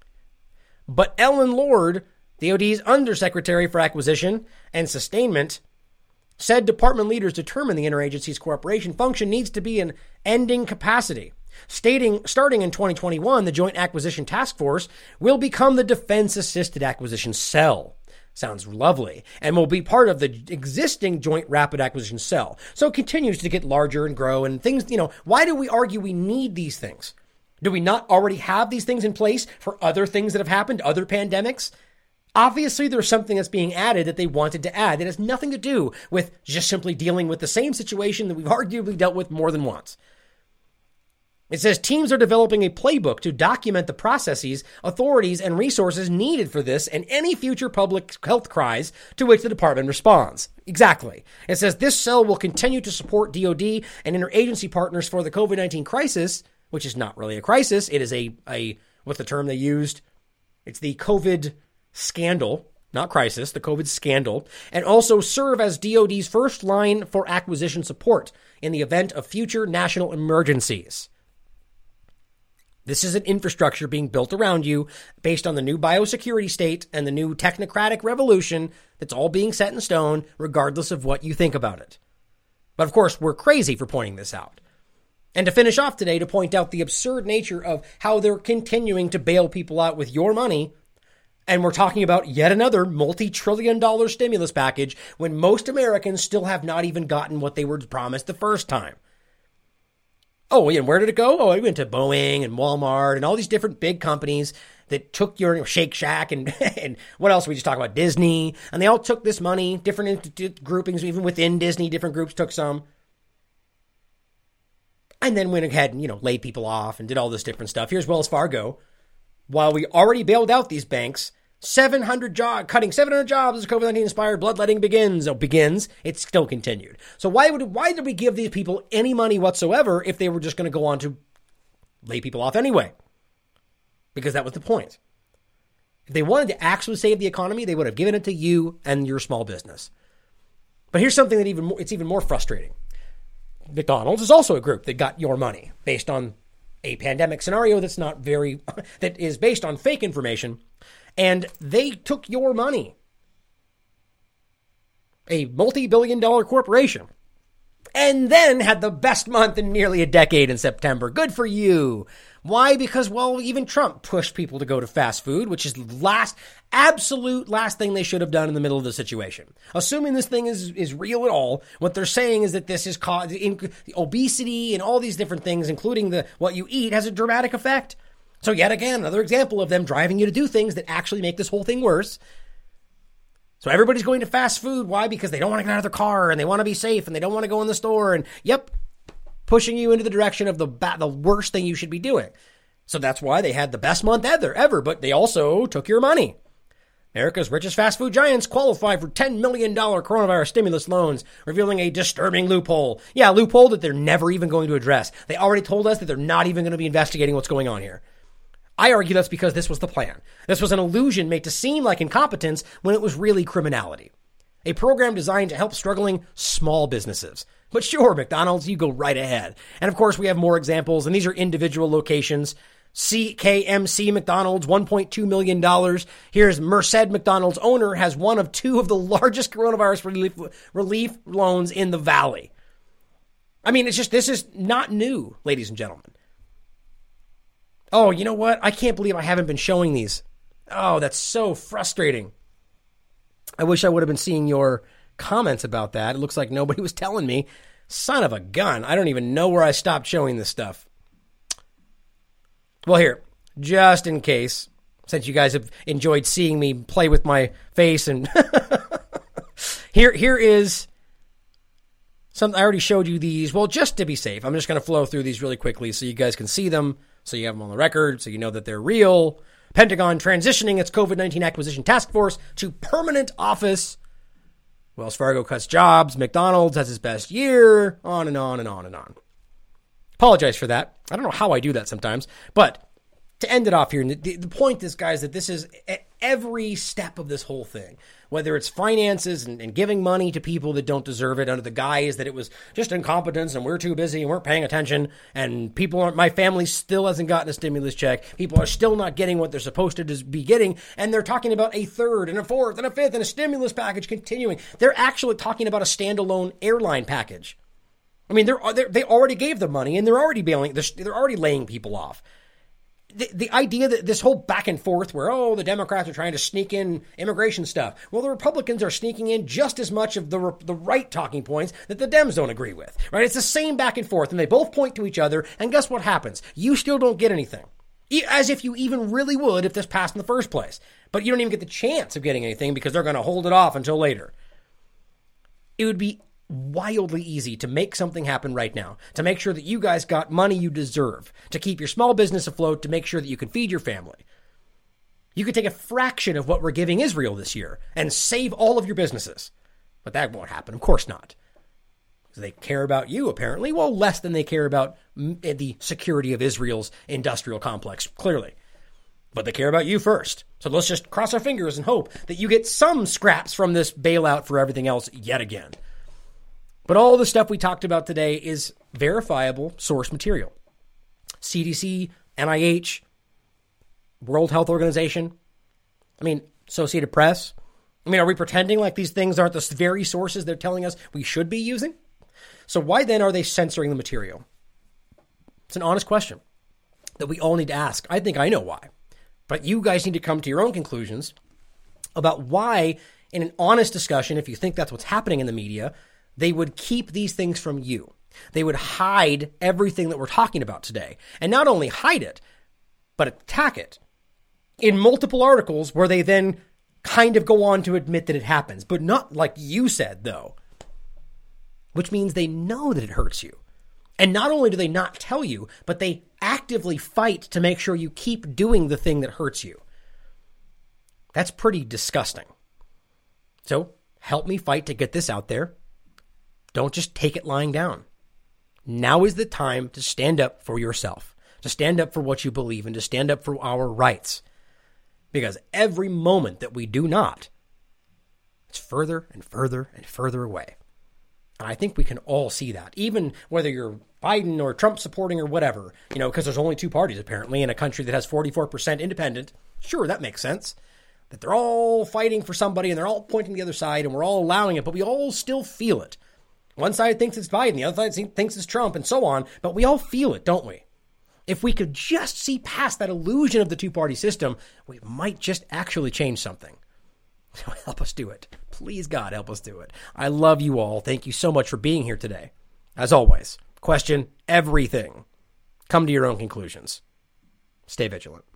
But Ellen Lord, D O D's Undersecretary for Acquisition and Sustainment, said department leaders determine the interagency's cooperation function needs to be an ending capacity. Stating, starting in twenty twenty-one, the Joint Acquisition Task Force will become the Defense Assisted Acquisition Cell. Sounds lovely. And will be part of the existing Joint Rapid Acquisition Cell. So it continues to get larger and grow and things, you know, why do we argue we need these things? Do we not already have these things in place for other things that have happened, other pandemics? Obviously, there's something that's being added that they wanted to add that has nothing to do with just simply dealing with the same situation that we've arguably dealt with more than once. It says teams are developing a playbook to document the processes, authorities, and resources needed for this and any future public health cries to which the department responds. Exactly. It says this cell will continue to support D O D and interagency partners for the COVID nineteen crisis, which is not really a crisis. It is a, a what's the term they used? It's the COVID scandal, not crisis, the COVID scandal, and also serve as D O D's first line for acquisition support in the event of future national emergencies. This is an infrastructure being built around you based on the new biosecurity state and the new technocratic revolution that's all being set in stone, regardless of what you think about it. But of course, we're crazy for pointing this out. And to finish off today, to point out the absurd nature of how they're continuing to bail people out with your money, and we're talking about yet another multi-trillion dollar stimulus package when most Americans still have not even gotten what they were promised the first time. Oh, and where did it go? Oh, it went to Boeing and Walmart and all these different big companies that took your Shake Shack and and what else? We just talk about Disney. And they all took this money, different groupings, even within Disney, different groups took some. And then went ahead and, you know, laid people off and did all this different stuff. Here's Wells Fargo. While we already bailed out these banks, seven hundred jobs, cutting seven hundred jobs as COVID nineteen inspired bloodletting begins. Oh, begins. It's still continued. So why would why did we give these people any money whatsoever if they were just going to go on to lay people off anyway? Because that was the point. If they wanted to actually save the economy, they would have given it to you and your small business. But here's something that even more, it's even more frustrating. McDonald's is also a group that got your money based on a pandemic scenario that's not very, that is based on fake information. And they took your money. A multi-billion dollar corporation. And then had the best month in nearly a decade in September. Good for you. Why? Because, well, even Trump pushed people to go to fast food, which is the last, absolute last thing they should have done in the middle of the situation. Assuming this thing is, is real at all, what they're saying is that this is caused, obesity and all these different things, including the what you eat, has a dramatic effect. So yet again, another example of them driving you to do things that actually make this whole thing worse. So everybody's going to fast food. Why? Because they don't want to get out of their car and they want to be safe and they don't want to go in the store. And yep, pushing you into the direction of the ba- the worst thing you should be doing. So that's why they had the best month ever, ever, but they also took your money. America's richest fast food giants qualify for ten million dollars coronavirus stimulus loans, revealing a disturbing loophole. Yeah, a loophole that they're never even going to address. They already told us that they're not even going to be investigating what's going on here. I argue that's because this was the plan. This was an illusion made to seem like incompetence when it was really criminality. A program designed to help struggling small businesses. But sure, McDonald's, you go right ahead. And of course, we have more examples, and these are individual locations. C K M C McDonald's, one point two million dollars. Here's Merced McDonald's owner has one of two of the largest coronavirus relief, relief loans in the Valley. I mean, it's just, this is not new, ladies and gentlemen. Oh, you know what? I can't believe I haven't been showing these. Oh, that's so frustrating. I wish I would have been seeing your comments about that. It looks like nobody was telling me. Son of a gun. I don't even know where I stopped showing this stuff. Well, here, just in case, since you guys have enjoyed seeing me play with my face, and here, here is something. I already showed you these. Well, just to be safe, I'm just going to flow through these really quickly so you guys can see them, so you have them on the record, so you know that they're real. Pentagon transitioning its COVID nineteen acquisition task force to permanent office. Wells Fargo cuts jobs. McDonald's has its best year. On and on and on and on. Apologize for that. I don't know how I do that sometimes. But to end it off here, the, the point is, guys, that this is at every step of this whole thing. Whether it's finances and, and giving money to people that don't deserve it under the guise that it was just incompetence and we're too busy and we're paying attention and people aren't, my family still hasn't gotten a stimulus check. People are still not getting what they're supposed to be getting. And they're talking about a third and a fourth and a fifth and a stimulus package continuing. They're actually talking about a standalone airline package. I mean, they're, they're they already gave the money and they're already bailing, they're, they're already laying people off. The, the idea that this whole back and forth where, oh, the Democrats are trying to sneak in immigration stuff. Well, the Republicans are sneaking in just as much of the the right talking points that the Dems don't agree with, right? It's the same back and forth, and they both point to each other, and guess what happens? You still don't get anything. As if you even really would if this passed in the first place. But you don't even get the chance of getting anything because they're going to hold it off until later. It would be wildly easy to make something happen right now, to make sure that you guys got money you deserve, to keep your small business afloat, to make sure that you can feed your family. You could take a fraction of what we're giving Israel this year and save all of your businesses. But that won't happen. Of course not. Because they care about you, apparently. Well, less than they care about the security of Israel's industrial complex, clearly. But they care about you first. So let's just cross our fingers and hope that you get some scraps from this bailout for everything else yet again. But all the stuff we talked about today is verifiable source material. C D C N I H, World Health Organization, I mean, Associated Press. I mean, are we pretending like these things aren't the very sources they're telling us we should be using? So why then are they censoring the material? It's an honest question that we all need to ask. I think I know why. But you guys need to come to your own conclusions about why, in an honest discussion, if you think that's what's happening in the media, they would keep these things from you. They would hide everything that we're talking about today. And not only hide it, but attack it in multiple articles where they then kind of go on to admit that it happens, but not like you said, though, which means they know that it hurts you. And not only do they not tell you, but they actively fight to make sure you keep doing the thing that hurts you. That's pretty disgusting. So help me fight to get this out there. Don't just take it lying down. Now is the time to stand up for yourself, to stand up for what you believe, and to stand up for our rights. Because every moment that we do not, it's further and further and further away. And I think we can all see that, even whether you're Biden or Trump supporting or whatever, you know, because there's only two parties apparently in a country that has forty-four percent independent. Sure, that makes sense. That they're all fighting for somebody and they're all pointing the other side and we're all allowing it, but we all still feel it. One side thinks it's Biden, the other side thinks it's Trump and so on, but we all feel it, don't we? If we could just see past that illusion of the two-party system, we might just actually change something. Help us do it. Please, God, help us do it. I love you all. Thank you so much for being here today. As always, question everything. Come to your own conclusions. Stay vigilant.